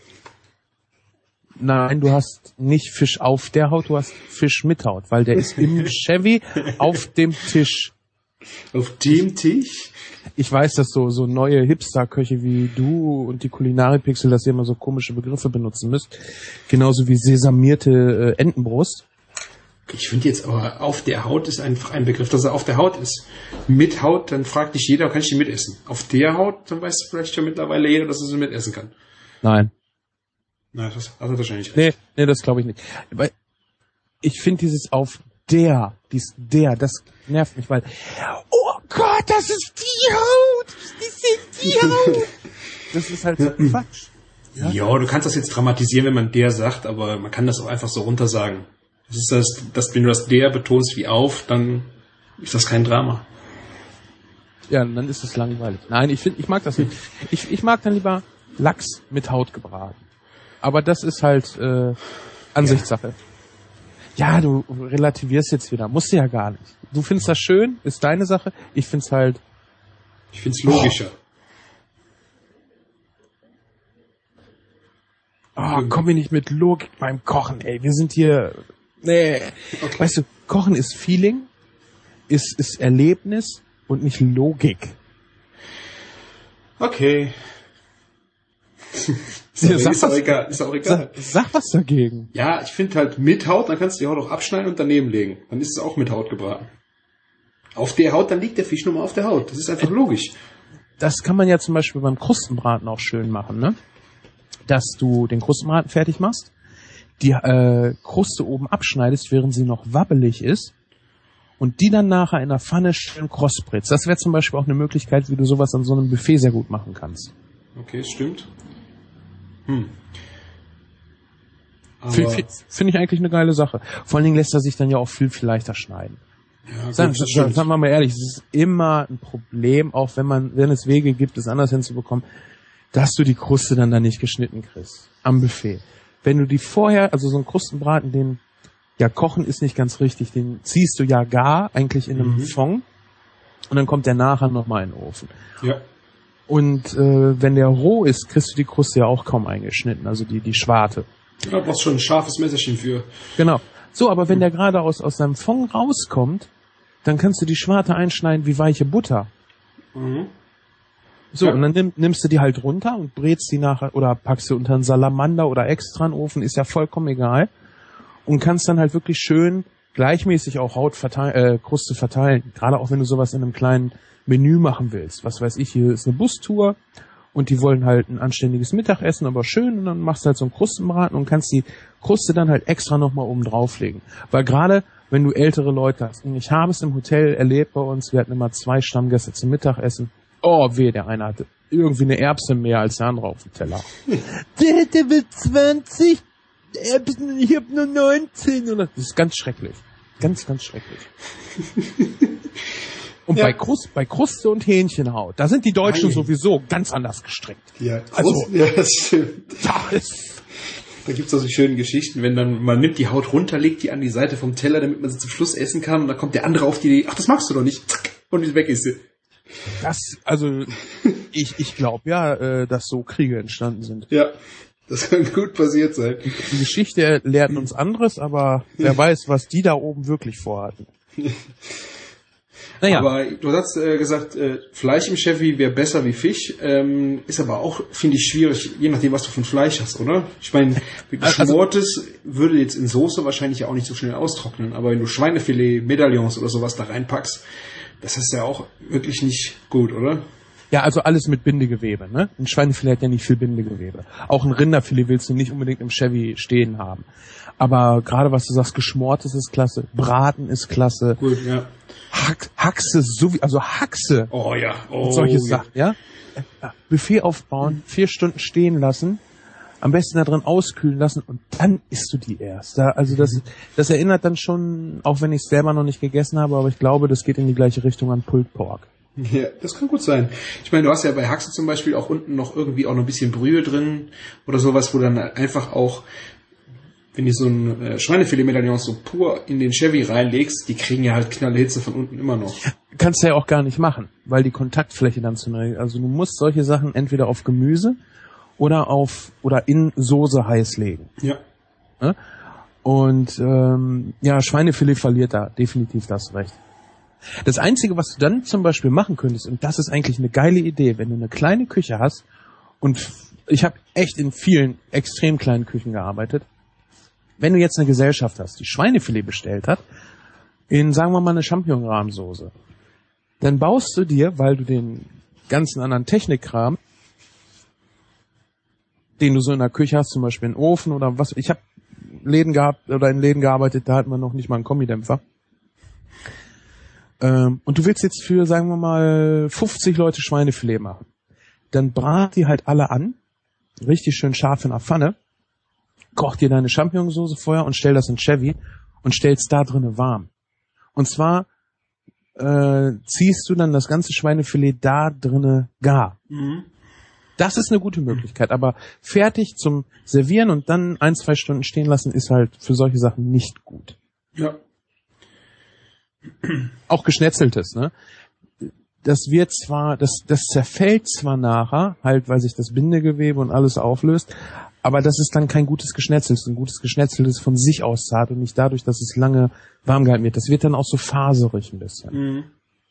Nein, du hast nicht Fisch auf der Haut, du hast Fisch mit Haut, weil der ist im Chevy auf dem Tisch.
Auf dem Tisch?
Ich weiß, dass so, so neue Hipster-Köche wie du und die Kulinaripixel, dass ihr immer so komische Begriffe benutzen müsst. Genauso wie sesamierte äh, Entenbrust.
Ich finde jetzt aber, auf der Haut ist einfach ein Begriff, dass er auf der Haut ist. Mit Haut, dann fragt dich jeder, kann ich die mitessen? Auf der Haut, dann weiß vielleicht schon mittlerweile jeder, dass er sie mitessen kann.
Nein.
Na, das hat er wahrscheinlich recht.
Nee, nee, das glaube ich nicht. Weil ich finde dieses auf der, dies der, das nervt mich, weil, oh Gott, das ist die Haut! Das ist die Haut! Das ist halt so Quatsch.
Ja? ja, du kannst das jetzt dramatisieren, wenn man der sagt, aber man kann das auch einfach so runter sagen. Das ist das, das, wenn du das der betonst wie auf, dann ist das kein Drama.
Ja, dann ist es langweilig. Nein, ich finde, ich mag das nicht. Ich, ich mag dann lieber Lachs mit Haut gebraten. Aber das ist halt äh, Ansichtssache. Ja. ja, du relativierst jetzt wieder. Musst du ja gar nicht. Du findest das schön, ist deine Sache. Ich find's halt...
Ich find's logischer.
Oh, oh komm mir nicht mit Logik beim Kochen, ey. Wir sind hier... Nee. Okay. Weißt du, Kochen ist Feeling, ist, ist Erlebnis und nicht Logik.
Okay. Ist,
ja,
aber,
sag
ist,
was,
auch egal, ist auch egal.
Sag, sag was dagegen.
Ja, ich finde halt mit Haut, dann kannst du die Haut auch abschneiden und daneben legen. Dann ist es auch mit Haut gebraten. Auf der Haut, dann liegt der Fisch nur mal auf der Haut. Das ist einfach logisch.
Das kann man ja zum Beispiel beim Krustenbraten auch schön machen, ne? Dass du den Krustenbraten fertig machst, die äh, Kruste oben abschneidest, während sie noch wabbelig ist und die dann nachher in der Pfanne schön krossbrätst. Das wäre zum Beispiel auch eine Möglichkeit, wie du sowas an so einem Buffet sehr gut machen kannst.
Okay, stimmt. Hm.
Finde find ich eigentlich eine geile Sache. Vor allen Dingen lässt er sich dann ja auch viel, viel leichter schneiden.
Ja, gut,
sagen, sagen, sagen wir mal ehrlich, es ist immer ein Problem, auch wenn man, wenn es Wege gibt, es anders hinzubekommen, dass du die Kruste dann da nicht geschnitten kriegst. Am Buffet. Wenn du die vorher, also so einen Krustenbraten, den, ja, kochen ist nicht ganz richtig, den ziehst du ja gar, eigentlich in einem mhm. Fond, und dann kommt der nachher nochmal in den Ofen.
Ja.
Und äh, wenn der roh ist, kriegst du die Kruste ja auch kaum eingeschnitten, also die, die Schwarte.
Da brauchst du schon ein scharfes Messerchen für.
Genau. So, aber wenn der gerade aus, aus seinem Fond rauskommt, dann kannst du die Schwarte einschneiden wie weiche Butter.
Mhm.
So,
ja.
und dann nimm, nimmst du die halt runter und brätst die nachher, oder packst sie unter einen Salamander oder extra in den Ofen, ist ja vollkommen egal. Und kannst dann halt wirklich schön gleichmäßig auch Haut verteilen, äh, Kruste verteilen. Gerade auch wenn du sowas in einem kleinen Menü machen willst. Was weiß ich, hier ist eine Bustour und die wollen halt ein anständiges Mittagessen, aber schön, und dann machst du halt so einen Krustenbraten und kannst die Kruste dann halt extra nochmal oben drauflegen. Weil gerade wenn du ältere Leute hast, und ich habe es im Hotel erlebt bei uns, wir hatten immer zwei Stammgäste zum Mittagessen. Oh weh, der eine hatte irgendwie eine Erbse mehr als der andere auf dem Teller. Der hätte mit zwanzig Erbsen, ich hab nur neunzehn. Das ist ganz schrecklich. Ganz, ganz schrecklich. Und ja. bei, Krust, bei Kruste und Hähnchenhaut, da sind die Deutschen Nein. sowieso ganz anders gestrickt.
Ja,
also,
ja, das stimmt.
Das
Da gibt's auch so schöne Geschichten, wenn dann, man nimmt die Haut runter, legt die an die Seite vom Teller, damit man sie zum Schluss essen kann, und dann kommt der andere auf die Idee, ach, das magst du doch nicht, zack, und weg ist sie.
Das, also, ich, ich glaube ja, äh, dass so Kriege entstanden sind.
Ja, das kann gut passiert sein.
Die Geschichte lehrt uns anderes, aber wer weiß, was die da oben wirklich vorhatten.
Naja. Aber du hast äh, gesagt, äh, Fleisch im Chevy wäre besser wie Fisch, ähm, ist aber auch, finde ich, schwierig, je nachdem, was du für ein Fleisch hast, oder? Ich meine, geschmortes also, würde jetzt in Soße wahrscheinlich auch nicht so schnell austrocknen, aber wenn du Schweinefilet, Medaillons oder sowas da reinpackst, das ist ja auch wirklich nicht gut, oder?
Ja, also alles mit Bindegewebe, ne? Ein Schweinefilet hat ja nicht viel Bindegewebe. Auch ein Rinderfilet willst du nicht unbedingt im Chevy stehen haben. Aber gerade was du sagst, geschmortes ist klasse, Braten ist klasse.
Gut, ja.
Hack, Haxe, so wie, also Haxe.
Oh ja, oh.
Und solche
ja.
Sachen, ja? Buffet aufbauen, vier Stunden stehen lassen, am besten da drin auskühlen lassen und dann isst du die erst. Also das, das erinnert dann schon, auch wenn ich es selber noch nicht gegessen habe, aber ich glaube, das geht in die gleiche Richtung an Pulled Pork.
Ja, das kann gut sein. Ich meine, du hast ja bei Haxe zum Beispiel auch unten noch irgendwie auch noch ein bisschen Brühe drin oder sowas, wo dann einfach auch, wenn du so ein äh, Schweinefilet-Medaillon so pur in den Chevy reinlegst, die kriegen ja halt Knallhitze von unten immer noch.
Kannst du ja auch gar nicht machen, weil die Kontaktfläche dann zu neu, also du musst solche Sachen entweder auf Gemüse oder auf, oder in Soße heiß legen.
Ja.
Ja? Und, ähm, ja, Schweinefilet verliert da definitiv das Recht. Das Einzige, was du dann zum Beispiel machen könntest, und das ist eigentlich eine geile Idee, wenn du eine kleine Küche hast, und ich habe echt in vielen extrem kleinen Küchen gearbeitet, wenn du jetzt eine Gesellschaft hast, die Schweinefilet bestellt hat, in, sagen wir mal, eine Champignon-Rahmsoße, dann baust du dir, weil du den ganzen anderen Technikkram, den du so in der Küche hast, zum Beispiel einen Ofen oder was, ich habe Läden gehabt oder in Läden gearbeitet, da hat man noch nicht mal einen Kombidämpfer. Ähm, und du willst jetzt für, sagen wir mal, fünfzig Leute Schweinefilet machen. Dann brat die halt alle an, richtig schön scharf in der Pfanne, koch dir deine Champignonsauce vorher und stell das in Chevy und stell's da drinnen warm. Und zwar äh, ziehst du dann das ganze Schweinefilet da drinne gar.
Mhm.
Das ist eine gute Möglichkeit, aber fertig zum Servieren und dann ein, zwei Stunden stehen lassen ist halt für solche Sachen nicht gut.
Ja.
Auch Geschnetzeltes, ne? Das wird zwar, das, das zerfällt zwar nachher, halt, weil sich das Bindegewebe und alles auflöst, aber das ist dann kein gutes Geschnetzel. Ein gutes Geschnetzel ist von sich aus zart und nicht dadurch, dass es lange warm gehalten wird. Das wird dann auch so faserig ein bisschen.
Mhm.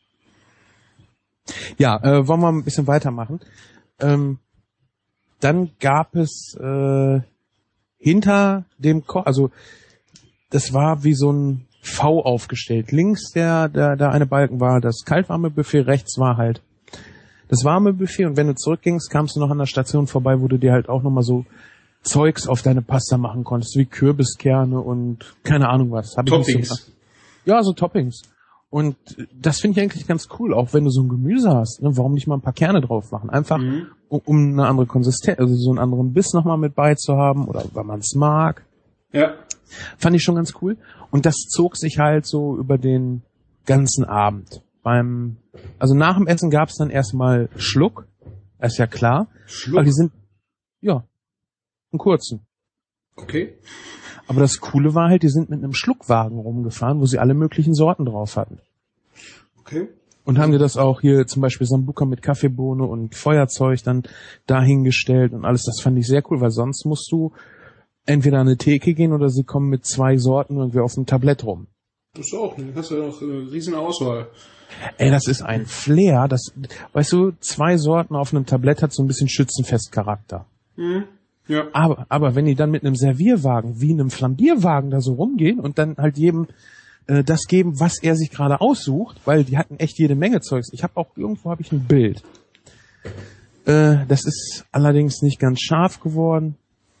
Ja, äh, wollen wir ein bisschen weitermachen. Ähm, dann gab es äh, hinter dem Koch, also das war wie so ein V aufgestellt. Links der, der, der eine Balken war das kaltwarme Buffet, rechts war halt das warme Buffet und wenn du zurückgingst, kamst du noch an der Station vorbei, wo du dir halt auch nochmal so Zeugs auf deine Pasta machen konntest, wie Kürbiskerne und keine Ahnung was. Hab
Toppings.
Ich nicht so, ja, so Toppings. Und das finde ich eigentlich ganz cool, auch wenn du so ein Gemüse hast. Ne? Warum nicht mal ein paar Kerne drauf machen? Einfach,
Mhm.
um, um eine andere Konsistenz, also so einen anderen Biss nochmal mit beizuhaben oder weil man es mag.
Ja.
Fand ich schon ganz cool. Und das zog sich halt so über den ganzen Abend. Beim, also nach dem Essen gab es dann erstmal Schluck. Ist ja klar.
Schluck?
Aber die sind, ja, einen kurzen.
Okay.
Aber das Coole war halt, die sind mit einem Schluckwagen rumgefahren, wo sie alle möglichen Sorten drauf hatten.
Okay.
Und haben dir das auch hier zum Beispiel Sambuca mit Kaffeebohne und Feuerzeug dann dahingestellt und alles. Das fand ich sehr cool, weil sonst musst du entweder an eine Theke gehen oder sie kommen mit zwei Sorten irgendwie auf dem Tablett rum.
Das ist auch, du hast ja noch eine riesen Auswahl.
Ey, das ist ein Flair. Das, weißt du, zwei Sorten auf einem Tablett hat so ein bisschen Schützenfestcharakter.
Mhm. Ja.
Aber, aber wenn die dann mit einem Servierwagen wie einem Flambierwagen da so rumgehen und dann halt jedem äh, das geben, was er sich gerade aussucht, weil die hatten echt jede Menge Zeugs. Ich habe auch, irgendwo habe ich ein Bild. Äh, das ist allerdings nicht ganz scharf geworden.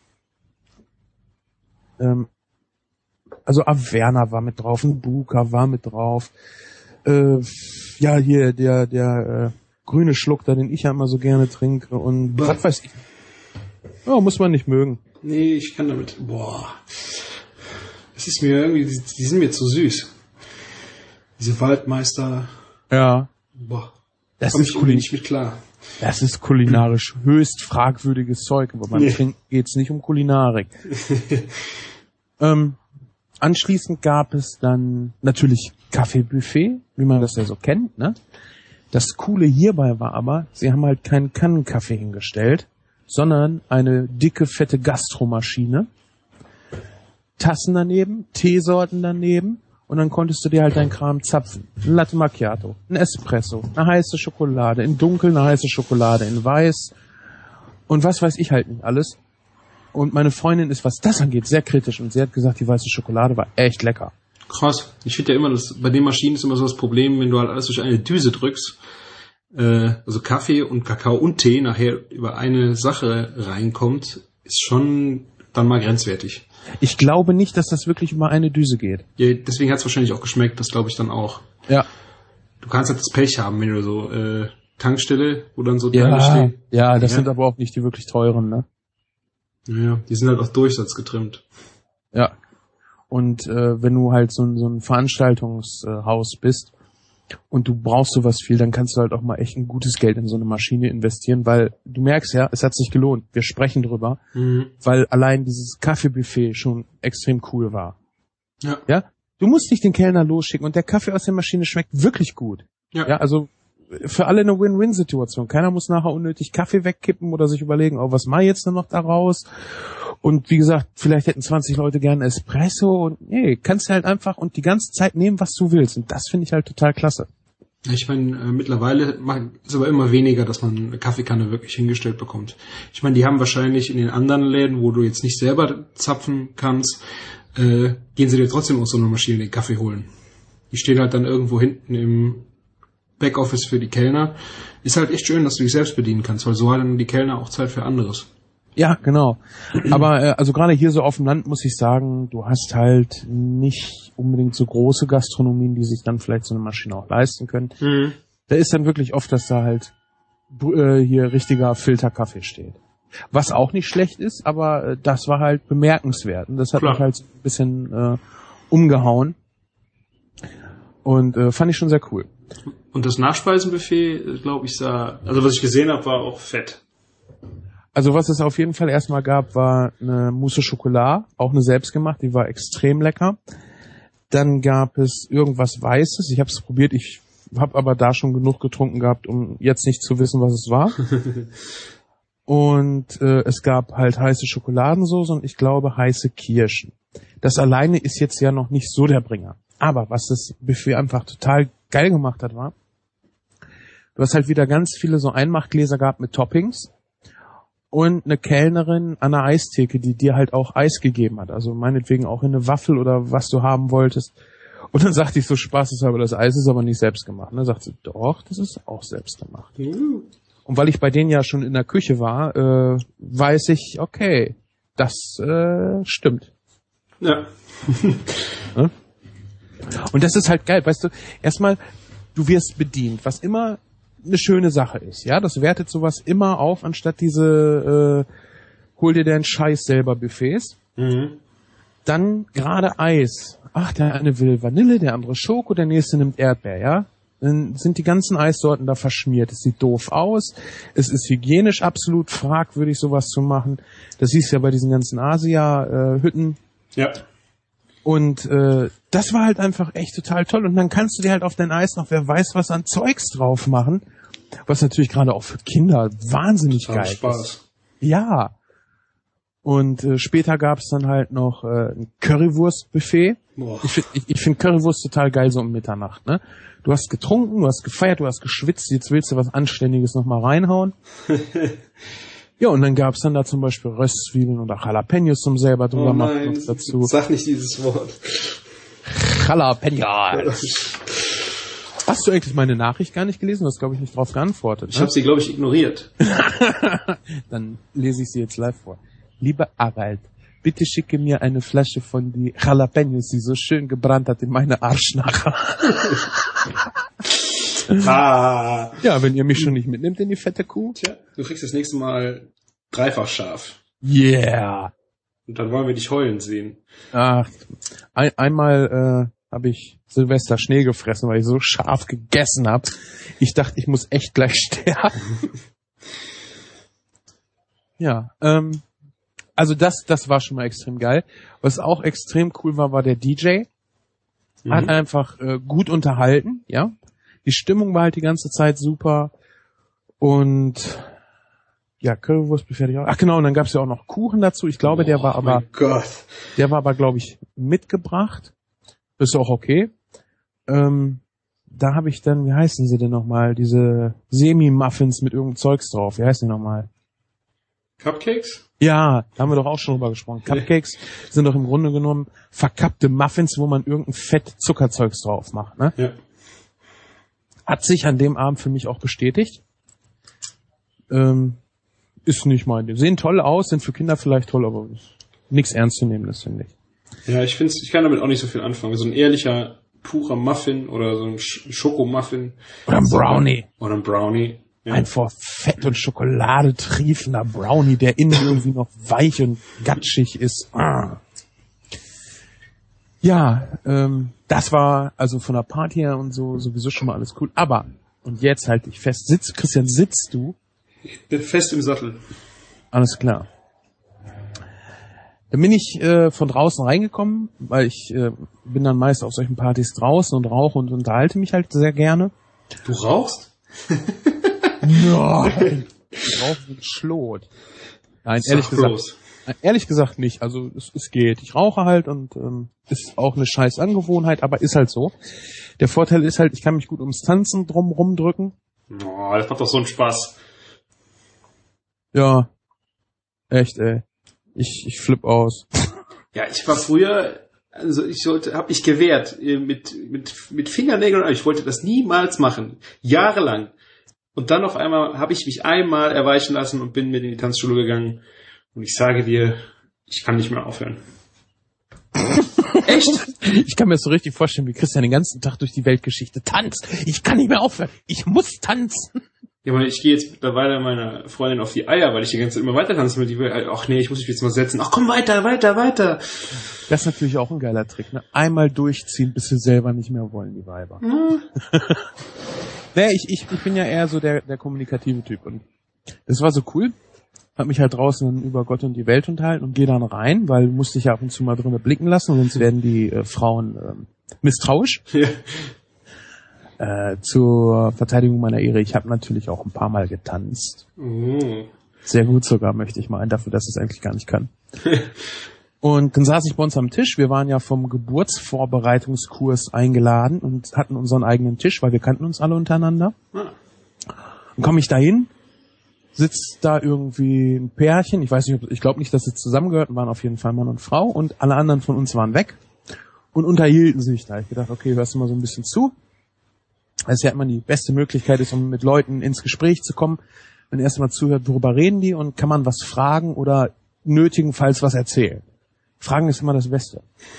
Ähm, also Averna war mit drauf, ein Buka war mit drauf. Äh, ja, hier der der äh, grüne Schluck, da den ich ja immer so gerne trinke und
Bah.
was weiß ich. Oh, muss man nicht mögen.
Nee, ich kann damit. Boah. Das ist mir irgendwie, die, die sind mir zu süß. Diese Waldmeister.
Ja.
Boah.
Das
Komm
ist
ich irgendwie
cool.
nicht mit klar.
Das ist kulinarisch höchst fragwürdiges Zeug, aber beim
Nee.
Trinken geht's nicht um Kulinarik. ähm, anschließend gab es dann natürlich Kaffeebuffet, wie man das ja so kennt, ne? Das Coole hierbei war aber, sie haben halt keinen Kannenkaffee hingestellt, sondern eine dicke, fette Gastromaschine, Tassen daneben, Teesorten daneben und dann konntest du dir halt deinen Kram zapfen. Ein Latte Macchiato, ein Espresso, eine heiße Schokolade, in dunkel eine heiße Schokolade, in weiß und was weiß ich halt nicht alles. Und meine Freundin ist, was das angeht, sehr kritisch und sie hat gesagt, die weiße Schokolade war echt lecker.
Krass. Ich finde ja immer, dass bei den Maschinen ist immer so das Problem, wenn du halt alles durch eine Düse drückst, äh, also Kaffee und Kakao und Tee nachher über eine Sache reinkommt, ist schon dann mal grenzwertig.
Ich glaube nicht, dass das wirklich über eine Düse geht.
Ja, deswegen hat es wahrscheinlich auch geschmeckt, das glaube ich dann auch.
Ja.
Du kannst halt das Pech haben, wenn du so äh, Tankstelle, wo dann so Teile
Ja,
stehen.
ja, das
Ja.
sind aber auch nicht die wirklich teuren, ne?
Ja, die sind halt auf Durchsatz getrimmt.
Ja. Und äh, wenn du halt so ein, so ein Veranstaltungshaus bist und du brauchst sowas viel, dann kannst du halt auch mal echt ein gutes Geld in so eine Maschine investieren, weil du merkst ja, es hat sich gelohnt. Wir sprechen drüber,
Mhm.
weil allein dieses Kaffeebuffet schon extrem cool war.
Ja.
Ja? Du musst nicht den Kellner losschicken und der Kaffee aus der Maschine schmeckt wirklich gut.
Ja.
Ja, also für alle eine Win-Win-Situation. Keiner muss nachher unnötig Kaffee wegkippen oder sich überlegen, oh, was mache ich jetzt denn noch daraus? Und wie gesagt, vielleicht hätten zwanzig Leute gerne Espresso und nee, kannst du halt einfach und die ganze Zeit nehmen, was du willst. Und das finde ich halt total klasse.
Ich meine, äh, mittlerweile mag- ist aber immer weniger, dass man eine Kaffeekanne wirklich hingestellt bekommt. Ich meine, die haben wahrscheinlich in den anderen Läden, wo du jetzt nicht selber zapfen kannst, äh, gehen sie dir trotzdem aus so einer Maschine den Kaffee holen. Die stehen halt dann irgendwo hinten im Backoffice für die Kellner. Ist halt echt schön, dass du dich selbst bedienen kannst, weil so haben die Kellner auch Zeit für anderes.
Ja, genau. Aber äh, also gerade hier so auf dem Land muss ich sagen, du hast halt nicht unbedingt so große Gastronomien, die sich dann vielleicht so eine Maschine auch leisten können.
Mhm.
Da ist dann wirklich oft, dass da halt äh, hier richtiger Filterkaffee steht. Was auch nicht schlecht ist, aber äh, das war halt bemerkenswert. Und das hat
Klar.
mich halt so ein bisschen äh, umgehauen. Und äh, fand ich schon sehr cool.
Und das Nachspeisenbuffet, glaube ich, sah, also was ich gesehen habe, war auch fett.
Also was es auf jeden Fall erstmal gab, war eine Mousse Schokolade, auch eine selbstgemacht, die war extrem lecker. Dann gab es irgendwas Weißes, ich habe es probiert, ich habe aber da schon genug getrunken gehabt, um jetzt nicht zu wissen, was es war. Und äh, es gab halt heiße Schokoladensauce und ich glaube heiße Kirschen. Das alleine ist jetzt ja noch nicht so der Bringer. Aber was das Buffet einfach total geil gemacht hat, war, du hast halt wieder ganz viele so Einmachgläser gehabt mit Toppings und eine Kellnerin an der Eistheke, die dir halt auch Eis gegeben hat. Also meinetwegen auch in eine Waffel oder was du haben wolltest. Und dann sagte ich so spaßeshalber, das Eis ist aber nicht selbst gemacht. Und dann sagt sie, doch, das ist auch selbst gemacht. Mhm. Und weil ich bei denen ja schon in der Küche war, äh, weiß ich, okay, das äh, stimmt.
Ja.
Ja? Und das ist halt geil, weißt du, erstmal, du wirst bedient, was immer eine schöne Sache ist, ja, das wertet sowas immer auf, anstatt diese äh, hol dir deinen Scheiß selber Buffets. Mhm. Dann gerade Eis. Ach, der eine will Vanille, der andere Schoko, der nächste nimmt Erdbeer, ja. Dann sind die ganzen Eissorten da verschmiert. Es sieht doof aus. Es ist hygienisch absolut fragwürdig, sowas zu machen. Das siehst du ja bei diesen ganzen Asia-Hütten.
Ja.
Und äh, das war halt einfach echt total toll. Und dann kannst du dir halt auf dein Eis noch, wer weiß, was an Zeugs drauf machen. Was natürlich gerade auch für Kinder wahnsinnig geil ist.
Spaß.
Ja. Und äh, später gab es dann halt noch äh, ein Currywurst-Buffet. Boah. Ich finde ich, ich find Currywurst total geil so um Mitternacht. Ne? Du hast getrunken, du hast gefeiert, du hast geschwitzt, jetzt willst du was Anständiges nochmal reinhauen. Ja, und dann gab's dann da zum Beispiel Röstzwiebeln oder Jalapenos zum selber drüber
oh
machen
nein,
noch dazu.
Sag nicht dieses Wort.
Jalapenos. Hast du eigentlich meine Nachricht gar nicht gelesen? Du hast, glaube ich, nicht drauf geantwortet.
Ich
ne?
habe sie, glaube ich, ignoriert.
Dann lese ich sie jetzt live vor. Lieber Harald, bitte schicke mir eine Flasche von die Jalapenos, die so schön gebrannt hat in meine Arschnache.
ah.
Ja, wenn ihr mich schon nicht mitnimmt in die fette Kuh.
Tja, du kriegst das nächste Mal dreifach scharf.
Yeah.
Und dann wollen wir dich heulen sehen.
Ach, ein, einmal äh, habe ich Silvester Schnee gefressen, weil ich so scharf gegessen habe. Ich dachte, ich muss echt gleich sterben. Ja, ähm, also das, das war schon mal extrem geil. Was auch extrem cool war, war der D J. Mhm. Hat einfach äh, gut unterhalten, ja. Die Stimmung war halt die ganze Zeit super. Und ja, Currywurst befertigt auch. Ach genau, und dann gab's ja auch noch Kuchen dazu. Ich glaube, oh, der war aber,
mein Gott.
der war aber, glaube ich, mitgebracht. Ist auch okay. Ähm, da habe ich dann, wie heißen sie denn nochmal, diese Semi-Muffins mit irgendeinem Zeugs drauf. Wie heißen die nochmal?
Cupcakes?
Ja, da haben wir doch auch schon drüber gesprochen. Cupcakes sind doch im Grunde genommen verkappte Muffins, wo man irgendein Fett-Zuckerzeugs drauf macht, ne?
Ja.
Hat sich an dem Abend für mich auch bestätigt. Ähm, ist nicht mein Ding. Sehen toll aus, sind für Kinder vielleicht toll, aber nichts Ernstzunehmendes, finde ich.
Ja, ich find's, ich kann damit auch nicht so viel anfangen. So ein ehrlicher, purer Muffin oder so ein Sch- Schokomuffin.
Oder ein Brownie.
Oder ein Brownie. Ja.
Ein vor Fett und Schokolade triefender Brownie, der innen irgendwie noch weich und gatschig ist. Ah. Ja, ähm, das war also von der Party her und so sowieso schon mal alles cool. Aber, und jetzt halte ich fest, sitz, Christian, sitzt du?
Bin fest im Sattel.
Alles klar. Dann bin ich äh, von draußen reingekommen, weil ich äh, bin dann meist auf solchen Partys draußen und rauche und unterhalte mich halt sehr gerne.
Du rauchst?
Nein. Ich rauche wie ein Schlot. Nein, ehrlich gesagt, ehrlich gesagt nicht. Also es, es geht. Ich rauche halt und ähm, ist auch eine scheiß Angewohnheit, aber ist halt so. Der Vorteil ist halt, ich kann mich gut ums Tanzen drum rumdrücken.
Oh, das macht doch so einen Spaß.
Ja, echt, ey. Ich, ich flipp aus.
Ja, ich war früher, also ich sollte, hab mich gewehrt mit mit mit Fingernägeln. Ich wollte das niemals machen, jahrelang. Und dann auf einmal habe ich mich einmal erweichen lassen und bin mit in die Tanzschule gegangen. Und ich sage dir, ich kann nicht mehr aufhören.
Echt? Ich kann mir das so richtig vorstellen, wie Christian den ganzen Tag durch die Weltgeschichte tanzt. Ich kann nicht mehr aufhören. Ich muss tanzen.
Ja, aber ich gehe jetzt mittlerweile meiner Freundin auf die Eier, weil ich die ganze Zeit immer weiter tanzen will. Die will halt, ach nee, ich muss mich jetzt mal setzen. Ach komm, weiter, weiter, weiter.
Das ist natürlich auch ein geiler Trick, ne? Einmal durchziehen, bis sie selber nicht mehr wollen, die Weiber.
Hm.
Nee, ich, ich, ich bin ja eher so der, der kommunikative Typ. Und das war so cool. Hab mich halt draußen über Gott und die Welt unterhalten und gehe dann rein, weil du musst dich ja ab und zu mal drinnen blicken lassen, sonst werden die äh, Frauen ähm, misstrauisch.
Ja.
Äh, zur Verteidigung meiner Ehre, ich habe natürlich auch ein paar Mal getanzt.
Oh.
Sehr gut sogar, möchte ich meinen, dafür, dass ich es eigentlich gar nicht kann. Und dann saß ich bei uns am Tisch. Wir waren ja vom Geburtsvorbereitungskurs eingeladen und hatten unseren eigenen Tisch, weil wir kannten uns alle untereinander.
Ah.
Dann komme ich da hin, sitzt da irgendwie ein Pärchen, ich weiß nicht, ob, ich glaube nicht, dass sie zusammengehörten, waren auf jeden Fall Mann und Frau und alle anderen von uns waren weg und unterhielten sich da. Ich gedacht, okay, hörst du mal so ein bisschen zu. Das ist ja immer die beste Möglichkeit, ist, um mit Leuten ins Gespräch zu kommen, wenn erst mal zuhört, worüber reden die und kann man was fragen oder nötigenfalls was erzählen. Fragen ist immer das Beste.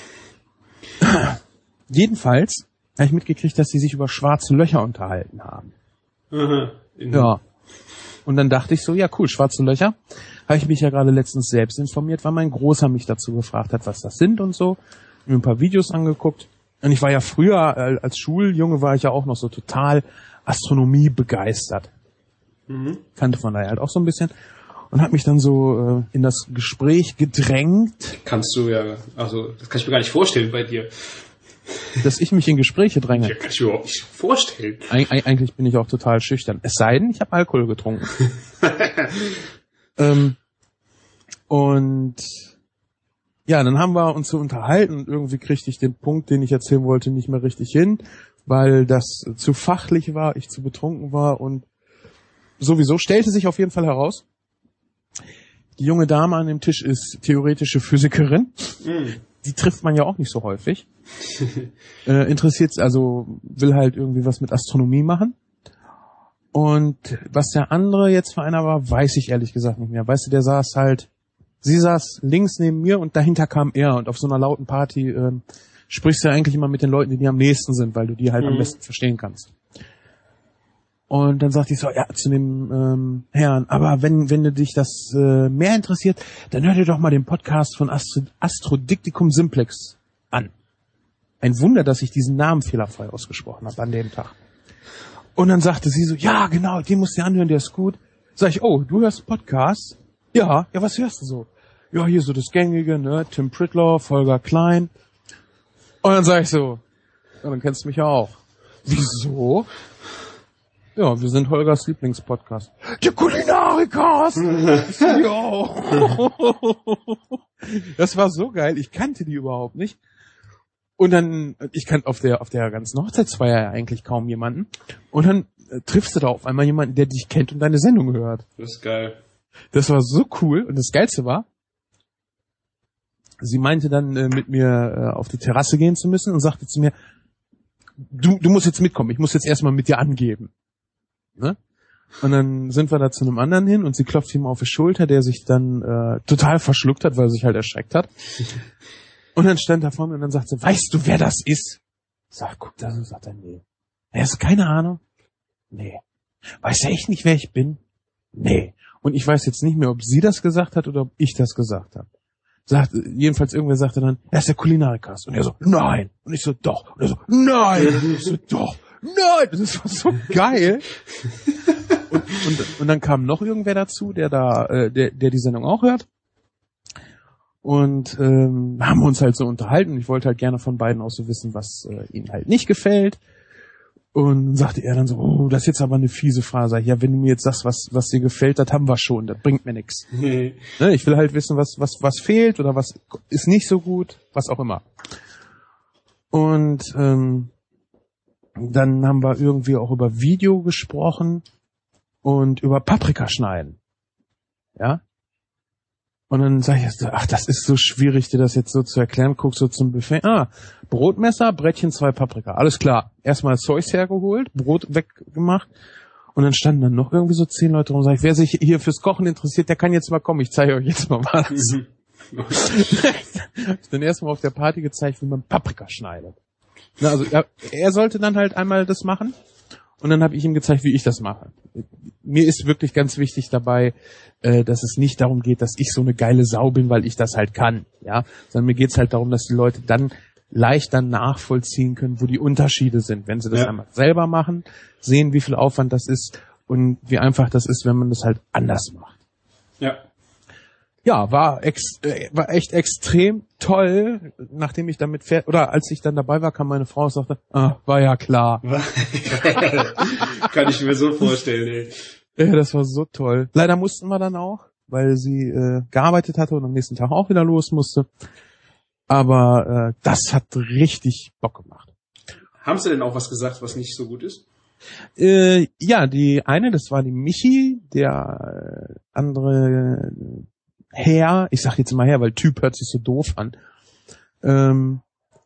Jedenfalls habe ich mitgekriegt, dass sie sich über schwarze Löcher unterhalten haben.
Aha.
Ja. Und dann dachte ich so, ja cool, schwarze Löcher. Habe ich mich ja gerade letztens selbst informiert, weil mein Großer mich dazu gefragt hat, was das sind und so. Mir ein paar Videos angeguckt. Und ich war ja früher, äh, als Schuljunge war ich ja auch noch so total Astronomie begeistert.
Mhm.
Kannte von daher halt auch so ein bisschen. Und hat mich dann so äh, in das Gespräch gedrängt.
Kannst du ja, also das kann ich mir gar nicht vorstellen bei dir.
Dass ich mich in Gespräche dränge.
Ja, kann ich mir überhaupt nicht vorstellen.
Eig- eigentlich bin ich auch total schüchtern. Es sei denn, ich habe Alkohol getrunken. ähm, und ja, dann haben wir uns so unterhalten und irgendwie kriegte ich den Punkt, den ich erzählen wollte, nicht mehr richtig hin, weil das zu fachlich war, ich zu betrunken war und sowieso stellte sich auf jeden Fall heraus, die junge Dame an dem Tisch ist theoretische Physikerin.
Mhm.
Die trifft man ja auch nicht so häufig. äh, interessiert, also will halt irgendwie was mit Astronomie machen. Und was der andere jetzt für einer war, weiß ich ehrlich gesagt nicht mehr. Weißt du, der saß halt, sie saß links neben mir und dahinter kam er. Und auf so einer lauten Party äh, sprichst du ja eigentlich immer mit den Leuten, die dir am nächsten sind, weil du die halt mhm. am besten verstehen kannst. Und dann sagte ich so, ja, zu dem ähm, Herrn, aber wenn wenn du dich das äh, mehr interessiert, dann hör dir doch mal den Podcast von Astro, Astrodicticum Simplex an. Ein Wunder, dass ich diesen Namen fehlerfrei ausgesprochen habe an dem Tag. Und dann sagte sie so, ja, genau, den musst du dir anhören, der ist gut. Sag ich, oh, du hörst Podcasts? Ja, ja, was hörst du so? Ja, hier so das Gängige, ne, Tim Pritloff, Holger Klein. Und dann sag ich so, ja, dann kennst du mich ja auch. Wieso? Ja, wir sind Holgers Lieblingspodcast. Die Kulinarikas! Ja. Das war so geil. Ich kannte die überhaupt nicht. Und dann, ich kannte auf der auf der ganzen Hochzeitsfeier ja eigentlich kaum jemanden. Und dann äh, triffst du da auf einmal jemanden, der dich kennt und deine Sendung hört.
Das ist geil.
Das war so cool. Und das Geilste war, sie meinte dann äh, mit mir äh, auf die Terrasse gehen zu müssen und sagte zu mir, du, du musst jetzt mitkommen, ich muss jetzt erstmal mit dir angeben. Ne? Und dann sind wir da zu einem anderen hin und sie klopft ihm auf die Schulter, der sich dann äh, total verschluckt hat, weil er sich halt erschreckt hat. Und dann stand er vor mir und dann sagt sie, weißt du, wer das ist? Ich sag, guck da so, sagt er, nee. Er hast keine Ahnung? Nee. Weiß er echt nicht, wer ich bin? Nee. Und ich weiß jetzt nicht mehr, ob sie das gesagt hat oder ob ich das gesagt habe. Sagt, jedenfalls irgendwer sagte dann, er ist der Kulinarikast. Und er so, nein. Und ich so, doch. Und er so, nein. Und ich so, doch. Nein, das war so geil. Und, und, und dann kam noch irgendwer dazu, der da, äh, der, der die Sendung auch hört. Und ähm, haben uns halt so unterhalten. Ich wollte halt gerne von beiden auch so wissen, was äh, ihnen halt nicht gefällt. Und dann sagte er dann so, oh, das ist jetzt aber eine fiese Frage. Sag ich, ja, wenn du mir jetzt sagst, was was dir gefällt, das haben wir schon, das bringt mir nichts. Nee. Ne, ich will halt wissen, was was was fehlt oder was ist nicht so gut, was auch immer. Und ähm, dann haben wir irgendwie auch über Video gesprochen und über Paprika schneiden. Ja? Und dann sage ich, ach, das ist so schwierig, dir das jetzt so zu erklären. Guck so zum Buffet. Ah, Brotmesser, Brettchen, zwei Paprika. Alles klar. Erstmal Zeus hergeholt, Brot weggemacht. Und dann standen dann noch irgendwie so zehn Leute rum und sag ich, wer sich hier fürs Kochen interessiert, der kann jetzt mal kommen. Ich zeige euch jetzt mal was. Ich dann erstmal auf der Party gezeigt, wie man Paprika schneidet. Na, also er, er sollte dann halt einmal das machen und dann habe ich ihm gezeigt, wie ich das mache. mir ist wirklich ganz wichtig dabei, äh, dass es nicht darum geht, dass ich so eine geile Sau bin, weil ich das halt kann, ja, sondern mir geht's halt darum, dass die Leute dann leichter nachvollziehen können, wo die Unterschiede sind, wenn sie das ja. einmal selber machen, sehen, wie viel Aufwand das ist und wie einfach das ist, wenn man das halt anders macht.
Ja.
Ja, war ex, äh, war echt extrem toll, nachdem ich damit fer- oder als ich dann dabei war, kam meine Frau und sagte, ah, war ja klar.
Kann ich mir so vorstellen, ey.
Ja, das war so toll. Leider mussten wir dann auch, weil sie äh, gearbeitet hatte und am nächsten Tag auch wieder los musste. Aber äh, das hat richtig Bock gemacht.
Haben sie denn auch was gesagt, was nicht so gut ist?
Äh, ja, die eine, das war die Michi, der äh, andere äh, Herr, ich sag jetzt mal Herr, weil Typ hört sich so doof an, ähm,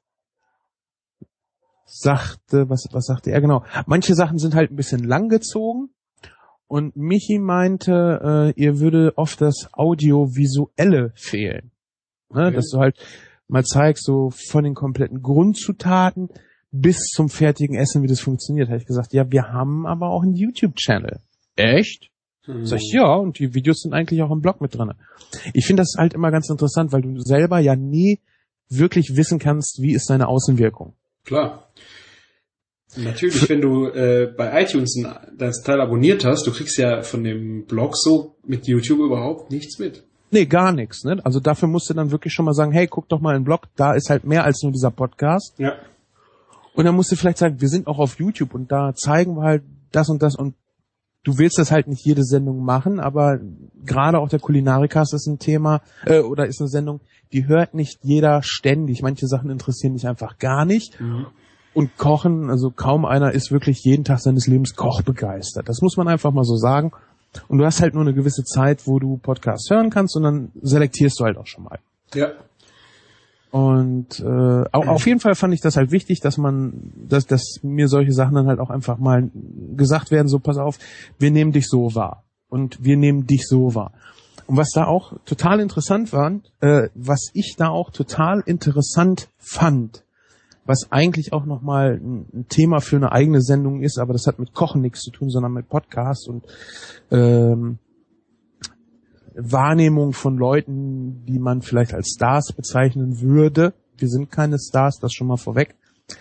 sagte, was, was sagte er genau? Manche Sachen sind halt ein bisschen langgezogen und Michi meinte, äh, ihr würde oft das Audiovisuelle fehlen. Ne? Okay. Dass du halt mal zeigst, so von den kompletten Grundzutaten bis zum fertigen Essen, wie das funktioniert. Habe ich gesagt, ja, wir haben aber auch einen YouTube-Channel. Echt? Hm. Sag ich, ja, und die Videos sind eigentlich auch im Blog mit drin. Ich finde das halt immer ganz interessant, weil du selber ja nie wirklich wissen kannst, wie ist deine Außenwirkung.
Klar. Natürlich, wenn du äh, bei iTunes das Teil abonniert hast, du kriegst ja von dem Blog so mit YouTube überhaupt nichts mit.
Nee, gar nichts. Ne? Also dafür musst du dann wirklich schon mal sagen, hey, guck doch mal in den Blog, da ist halt mehr als nur dieser Podcast.
Ja.
Und dann musst du vielleicht sagen, wir sind auch auf YouTube und da zeigen wir halt das und das und du willst das halt nicht jede Sendung machen, aber gerade auch der Kulinarikast ist ein Thema äh, oder ist eine Sendung, die hört nicht jeder ständig. Manche Sachen interessieren dich einfach gar nicht. Mhm. Und Kochen, also kaum einer ist wirklich jeden Tag seines Lebens kochbegeistert. Das muss man einfach mal so sagen. Und du hast halt nur eine gewisse Zeit, wo du Podcasts hören kannst und dann selektierst du halt auch schon mal.
Ja.
Und äh, auch, auf jeden Fall fand ich das halt wichtig, dass man, dass, dass mir solche Sachen dann halt auch einfach mal gesagt werden, so pass auf, wir nehmen dich so wahr und wir nehmen dich so wahr. Und was da auch total interessant war, äh, was ich da auch total interessant fand, was eigentlich auch nochmal ein, ein Thema für eine eigene Sendung ist, aber das hat mit Kochen nichts zu tun, sondern mit Podcasts und ähm, Wahrnehmung von Leuten, die man vielleicht als Stars bezeichnen würde. Wir sind keine Stars, das schon mal vorweg.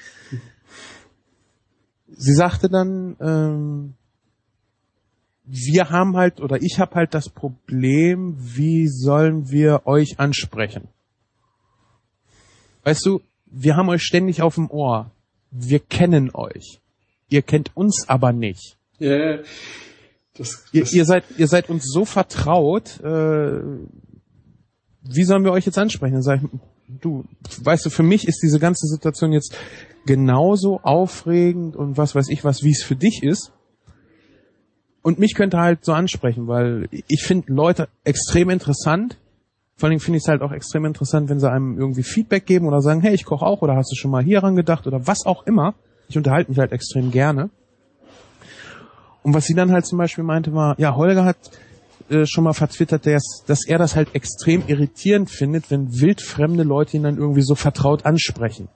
Sie sagte dann, ähm, wir haben halt, oder ich habe halt das Problem, wie sollen wir euch ansprechen? Weißt du, wir haben euch ständig auf dem Ohr. Wir kennen euch. Ihr kennt uns aber nicht.
Ja, yeah. Das,
ihr,
das
ihr seid, ihr seid uns so vertraut, äh, wie sollen wir euch jetzt ansprechen? Dann sag ich, du, weißt du, für mich ist diese ganze Situation jetzt genauso aufregend und was weiß ich was, wie es für dich ist. Und mich könnte halt so ansprechen, weil ich finde Leute extrem interessant. Vor allem finde ich es halt auch extrem interessant, wenn sie einem irgendwie Feedback geben oder sagen, hey, ich koche auch oder hast du schon mal hieran gedacht oder was auch immer. Ich unterhalte mich halt extrem gerne. Und was sie dann halt zum Beispiel meinte war, ja, Holger hat äh, schon mal vertwittert, dass, dass er das halt extrem irritierend findet, wenn wildfremde Leute ihn dann irgendwie so vertraut ansprechen.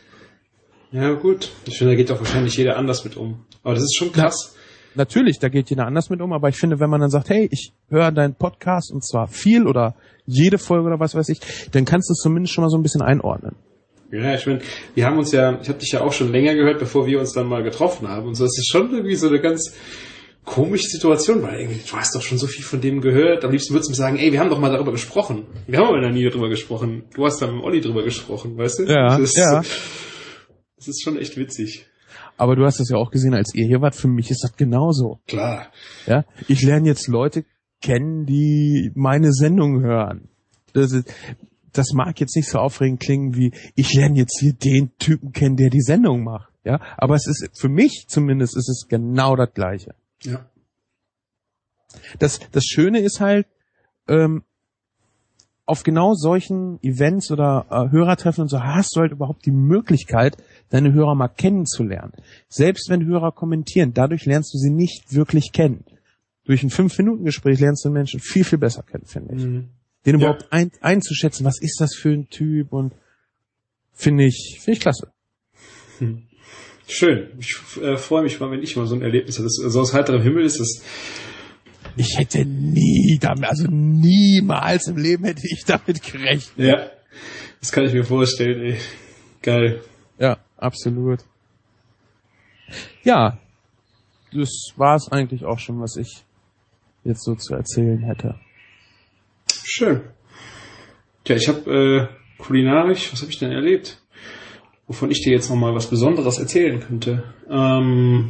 Ja gut, ich finde, da geht doch wahrscheinlich jeder anders mit um. Aber das ist schon krass.
Ja, natürlich, da geht jeder anders mit um, aber ich finde, wenn man dann sagt, hey, ich höre deinen Podcast und zwar viel oder jede Folge oder was weiß ich, dann kannst du es zumindest schon mal so ein bisschen einordnen.
Ja, ich meine, wir haben uns ja, ich habe dich ja auch schon länger gehört, bevor wir uns dann mal getroffen haben und so. Es ist schon irgendwie so eine ganz komische Situation, weil irgendwie, du hast doch schon so viel von dem gehört. Am liebsten würdest du mir sagen, ey, wir haben doch mal darüber gesprochen. Wir haben aber noch nie darüber gesprochen. Du hast da mit dem Olli drüber gesprochen, weißt du?
Ja,
das ist,
ja.
Das ist schon echt witzig.
Aber du hast das ja auch gesehen, als ihr hier wart. Für mich ist das genauso.
Klar.
Ja, ich lerne jetzt Leute kennen, die meine Sendung hören. Das ist, das mag jetzt nicht so aufregend klingen wie, ich lerne jetzt hier den Typen kennen, der die Sendung macht. Ja, aber es ist, für mich zumindest, ist es genau das Gleiche.
Ja.
Das, das Schöne ist halt, ähm, auf genau solchen Events oder äh, Hörertreffen und so hast du halt überhaupt die Möglichkeit, deine Hörer mal kennenzulernen. Selbst wenn Hörer kommentieren, dadurch lernst du sie nicht wirklich kennen. Durch ein fünf-Minuten-Gespräch lernst du den Menschen viel, viel besser kennen, finde ich. Mhm. Den
ja.
überhaupt ein, einzuschätzen, was ist das für ein Typ und finde ich, finde ich klasse.
Hm. Schön. Ich äh, freue mich mal, wenn ich mal so ein Erlebnis habe. So aus heiterem Himmel ist das
Ich hätte nie damit, also niemals im Leben hätte ich damit gerechnet.
Ja, das kann ich mir vorstellen, ey. Geil.
Ja, absolut. Ja, das war es eigentlich auch schon, was ich jetzt so zu erzählen hätte.
Schön. Tja, ich habe äh, kulinarisch, was habe ich denn erlebt? Wovon ich dir jetzt nochmal was Besonderes erzählen könnte. Ähm,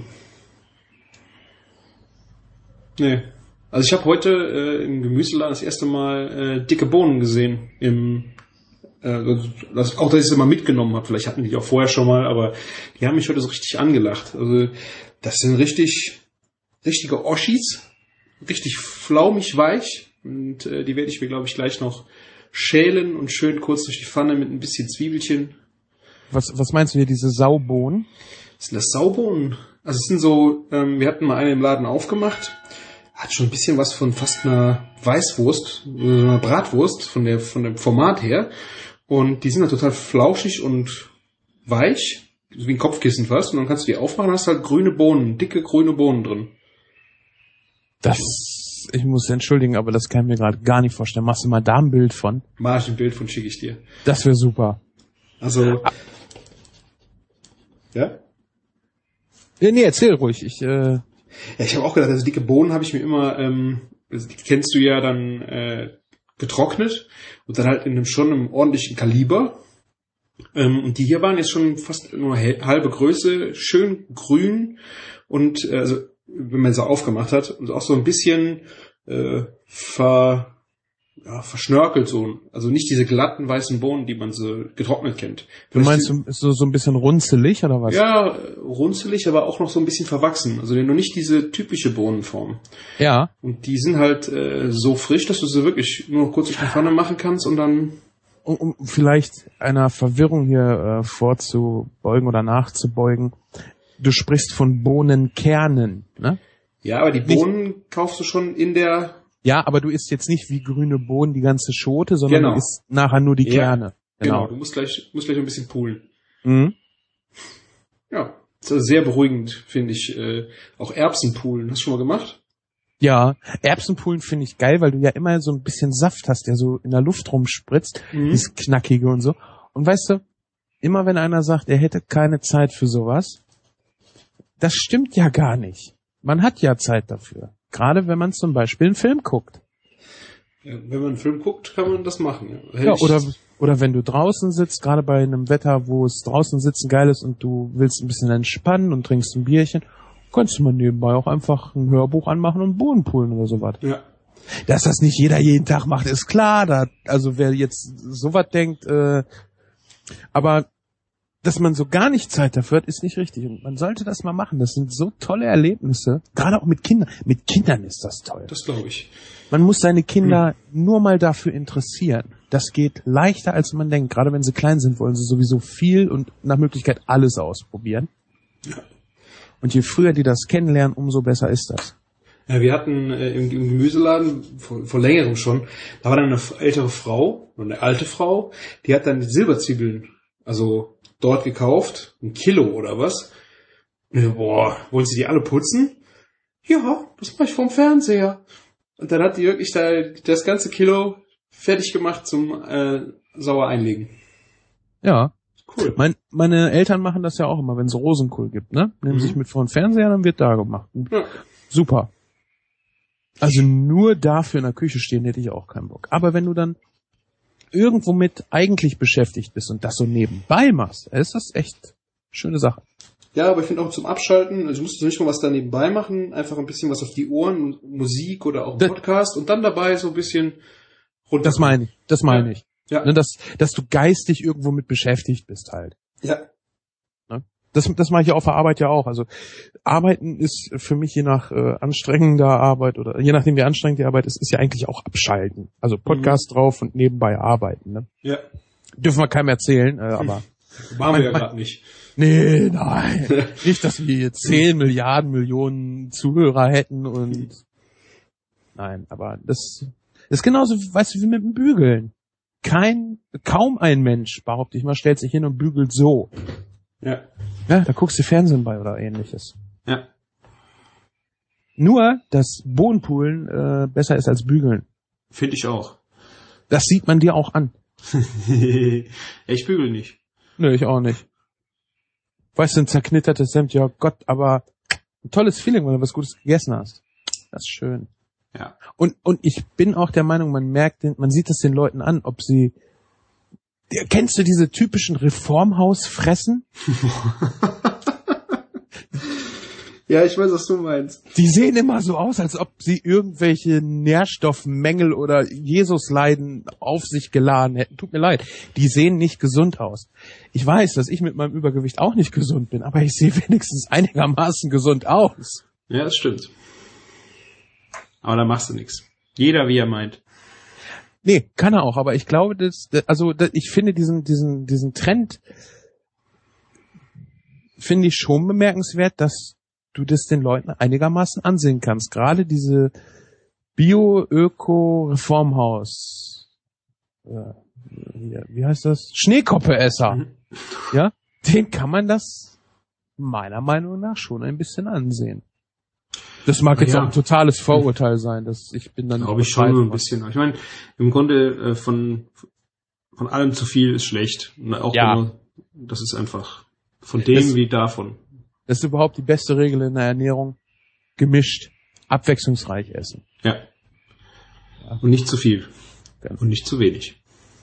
nee. Also ich habe heute äh, im Gemüseladen das erste Mal äh, dicke Bohnen gesehen. Im, äh, das, auch, dass ich sie mal mitgenommen habe. Vielleicht hatten die auch vorher schon mal, aber die haben mich heute so richtig angelacht. Also das sind richtig, richtige Oschis. Richtig flaumig weich. Und äh, die werde ich mir, glaube ich, gleich noch schälen und schön kurz durch die Pfanne mit ein bisschen Zwiebelchen.
Was, was meinst du hier, diese Saubohnen?
Sind das Saubohnen? Also es sind so, ähm, wir hatten mal eine im Laden aufgemacht. Hat schon ein bisschen was von fast einer Weißwurst, so einer Bratwurst von der von dem Format her. Und die sind halt total flauschig und weich, wie ein Kopfkissen fast. Und dann kannst du die aufmachen, hast halt grüne Bohnen, dicke grüne Bohnen drin.
Das, ich muss entschuldigen, aber das kann ich mir gerade gar nicht vorstellen. Machst du mal da ein Bild von?
Mach ich ein Bild von, schicke ich dir.
Das wäre super.
Also, ah. ja?
Ja, nee, erzähl ruhig. Ich, äh,
Ja, ich habe auch gedacht, also dicke Bohnen habe ich mir immer, ähm, die kennst du ja dann äh, getrocknet und dann halt in einem schon einem ordentlichen Kaliber. Ähm, und die hier waren jetzt schon fast nur halbe Größe, schön grün und äh, also wenn man sie aufgemacht hat und auch so ein bisschen äh, ver ja, verschnörkelt so, also nicht diese glatten weißen Bohnen, die man so getrocknet kennt.
Du meinst so, so, so ein bisschen runzelig oder was?
Ja, runzelig, aber auch noch so ein bisschen verwachsen. Also nur nicht diese typische Bohnenform.
Ja.
Und die sind halt äh, so frisch, dass du sie wirklich nur noch kurz durch die Pfanne machen kannst und dann...
Um, um vielleicht einer Verwirrung hier äh, vorzubeugen oder nachzubeugen. Du sprichst von Bohnenkernen, ne?
Ja, aber die Bohnen nicht, kaufst du schon in der...
Ja, aber du isst jetzt nicht wie grüne Bohnen die ganze Schote, sondern
genau.
du isst nachher nur die
ja,
Kerne.
Genau. genau, du musst gleich, musst gleich ein bisschen poolen.
Mhm.
Ja, das ist sehr beruhigend, finde ich. Äh, auch Erbsenpoolen, hast du schon mal gemacht?
Ja, Erbsenpoolen finde ich geil, weil du ja immer so ein bisschen Saft hast, der so in der Luft rumspritzt, mhm. dieses Knackige und so. Und weißt du, immer wenn einer sagt, er hätte keine Zeit für sowas, das stimmt ja gar nicht. Man hat ja Zeit dafür. Gerade wenn man zum Beispiel einen Film guckt.
Ja, wenn man einen Film guckt, kann man das machen. Ja,
ja oder, oder wenn du draußen sitzt, gerade bei einem Wetter, wo es draußen sitzen geil ist und du willst ein bisschen entspannen und trinkst ein Bierchen, kannst du mal nebenbei auch einfach ein Hörbuch anmachen und Bohnen poolen oder sowas.
Ja.
Dass das nicht jeder jeden Tag macht, ist klar. Da, also wer jetzt sowas denkt, äh, aber dass man so gar nicht Zeit dafür hat, ist nicht richtig. Und man sollte das mal machen. Das sind so tolle Erlebnisse. Gerade auch mit Kindern. Mit Kindern ist das toll.
Das glaube ich.
Man muss seine Kinder hm. nur mal dafür interessieren. Das geht leichter, als man denkt. Gerade wenn sie klein sind, wollen sie sowieso viel und nach Möglichkeit alles ausprobieren.
Ja.
Und je früher die das kennenlernen, umso besser ist das.
Ja, wir hatten äh, im, im Gemüseladen vor, vor längerem schon, da war dann eine ältere Frau, eine alte Frau, die hat dann die Silberzwiebeln, also dort gekauft, ein Kilo oder was. Und, boah, wollen Sie die alle putzen? Ja, das mache ich vom Fernseher. Und dann hat die wirklich da das ganze Kilo fertig gemacht zum äh, sauer einlegen.
Ja.
Cool.
Mein, meine Eltern machen das ja auch immer, wenn es Rosenkohl gibt, ne? Nehmen mhm. sich mit vor den Fernseher, dann wird da gemacht.
Ja.
Super. Also nur dafür in der Küche stehen hätte ich auch keinen Bock. Aber wenn du dann irgendwo mit eigentlich beschäftigt bist und das so nebenbei machst, ist das echt eine schöne Sache.
Ja, aber ich finde auch zum Abschalten, also du musst nicht mal was da nebenbei machen, einfach ein bisschen was auf die Ohren, Musik oder auch ein Podcast und dann dabei so ein bisschen runter.
Das meine ich, das meine
ja.
ich.
Ja.
Ne, dass, dass du geistig irgendwo mit beschäftigt bist halt.
Ja.
Ne? Das, das mache ich auf der Arbeit ja auch. Also Arbeiten ist für mich je nach äh, anstrengender Arbeit oder je nachdem wie anstrengend die Arbeit ist, ist ja eigentlich auch abschalten. Also Podcast mhm. drauf und nebenbei arbeiten. Ne?
Ja.
Dürfen wir keinem erzählen, äh, aber
machen wir ja gerade nicht.
Nee, nein. Nicht, dass wir jetzt zehn Milliarden Millionen Zuhörer hätten und nein, aber das ist genauso, weißt du, wie mit dem Bügeln. Kein, kaum ein Mensch, behaupte ich mal, stellt sich hin und bügelt so.
Ja.
Ja, da guckst du Fernsehen bei oder ähnliches.
Ja.
Nur, dass Bohnenpoolen äh, besser ist als Bügeln.
Finde ich auch.
Das sieht man dir auch an.
Ich bügel nicht.
Nö, ich auch nicht. Weißt du, ein zerknittertes Hemd, ja Gott, aber ein tolles Feeling, wenn du was Gutes gegessen hast. Das ist schön.
Ja.
Und und ich bin auch der Meinung, man merkt, den, man sieht es den Leuten an, ob sie... Kennst du diese typischen Reformhausfressen?
Ja, ich weiß, was du meinst.
Die sehen immer so aus, als ob sie irgendwelche Nährstoffmängel oder Jesusleiden auf sich geladen hätten. Tut mir leid. Die sehen nicht gesund aus. Ich weiß, dass ich mit meinem Übergewicht auch nicht gesund bin, aber ich sehe wenigstens einigermaßen gesund aus.
Ja, das stimmt. Aber da machst du nichts. Jeder, wie er meint.
Nee, kann er auch, aber ich glaube, dass, also ich finde diesen, diesen, diesen Trend finde ich schon bemerkenswert, dass du das den Leuten einigermaßen ansehen kannst. Gerade diese Bio-Öko-Reformhaus, äh, wie heißt das? Schneekoppe-Esser. Mhm. Ja, den kann man das meiner Meinung nach schon ein bisschen ansehen. Das mag jetzt ja auch ein totales Vorurteil sein, dass ich bin dann.
Glaube ich schon nur ein bisschen. Ich meine, im Grunde äh, von von allem zu viel ist schlecht. Und auch
ja.
Immer, das ist einfach von dem das, wie davon.
Das ist überhaupt die beste Regel in der Ernährung. Gemischt, abwechslungsreich essen.
Ja. ja. Und nicht zu viel.
Genau.
Und nicht zu wenig.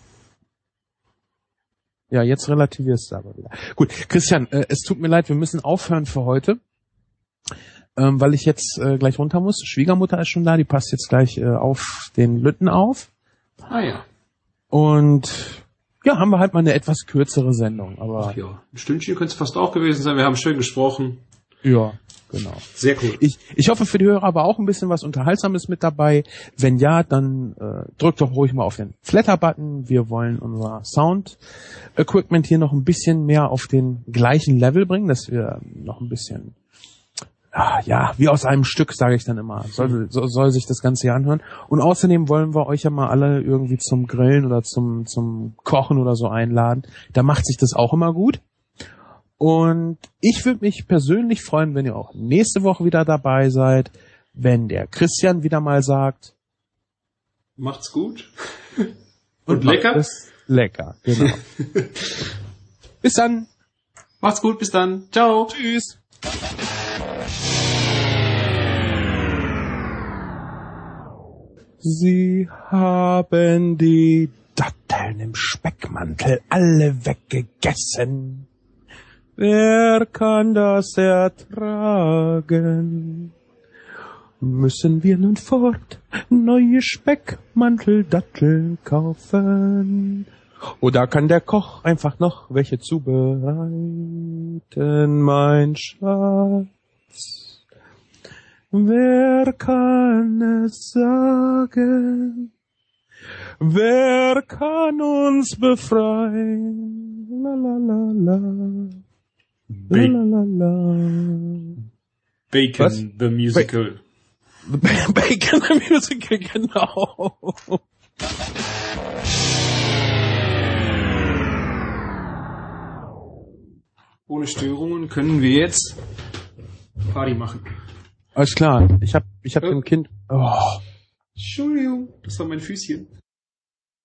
Ja, jetzt relativierst du aber wieder. Gut, Christian, äh, es tut mir leid, wir müssen aufhören für heute. Ähm, weil ich jetzt äh, gleich runter muss. Schwiegermutter ist schon da, die passt jetzt gleich äh, auf den Lütten auf.
Ah ja.
Und ja, haben wir halt mal eine etwas kürzere Sendung. Aber
ach ja, ein Stündchen könnte es fast auch gewesen sein. Wir haben schön gesprochen.
Ja, genau.
Sehr cool.
Ich, ich hoffe für die Hörer aber auch ein bisschen was Unterhaltsames mit dabei. Wenn ja, dann äh, drückt doch ruhig mal auf den Flatter-Button. Wir wollen unser Sound-Equipment hier noch ein bisschen mehr auf den gleichen Level bringen, dass wir noch ein bisschen ja, wie aus einem Stück, sage ich dann immer. Soll, so, soll sich das Ganze hier anhören. Und außerdem wollen wir euch ja mal alle irgendwie zum Grillen oder zum zum Kochen oder so einladen. Da macht sich das auch immer gut. Und ich würde mich persönlich freuen, wenn ihr auch nächste Woche wieder dabei seid, wenn der Christian wieder mal sagt,
macht's gut.
Und, und lecker. Macht es lecker, genau. Bis dann.
Macht's gut, bis dann. Ciao.
Tschüss. Sie haben die Datteln im Speckmantel alle weggegessen. Wer kann das ertragen? Müssen wir nun fort neue Speckmanteldatteln kaufen? Oder kann der Koch einfach noch welche zubereiten, mein Schatz? Wer kann es sagen? Wer kann uns befreien? La la la la. La la la la.
Bacon
Was?
the Musical.
Ba- Bacon the Musical, genau.
Ohne Störungen können wir jetzt Party machen.
Alles klar. Ich hab, ich hab
Ja.
dem Kind. Oh.
Entschuldigung, das war mein Füßchen.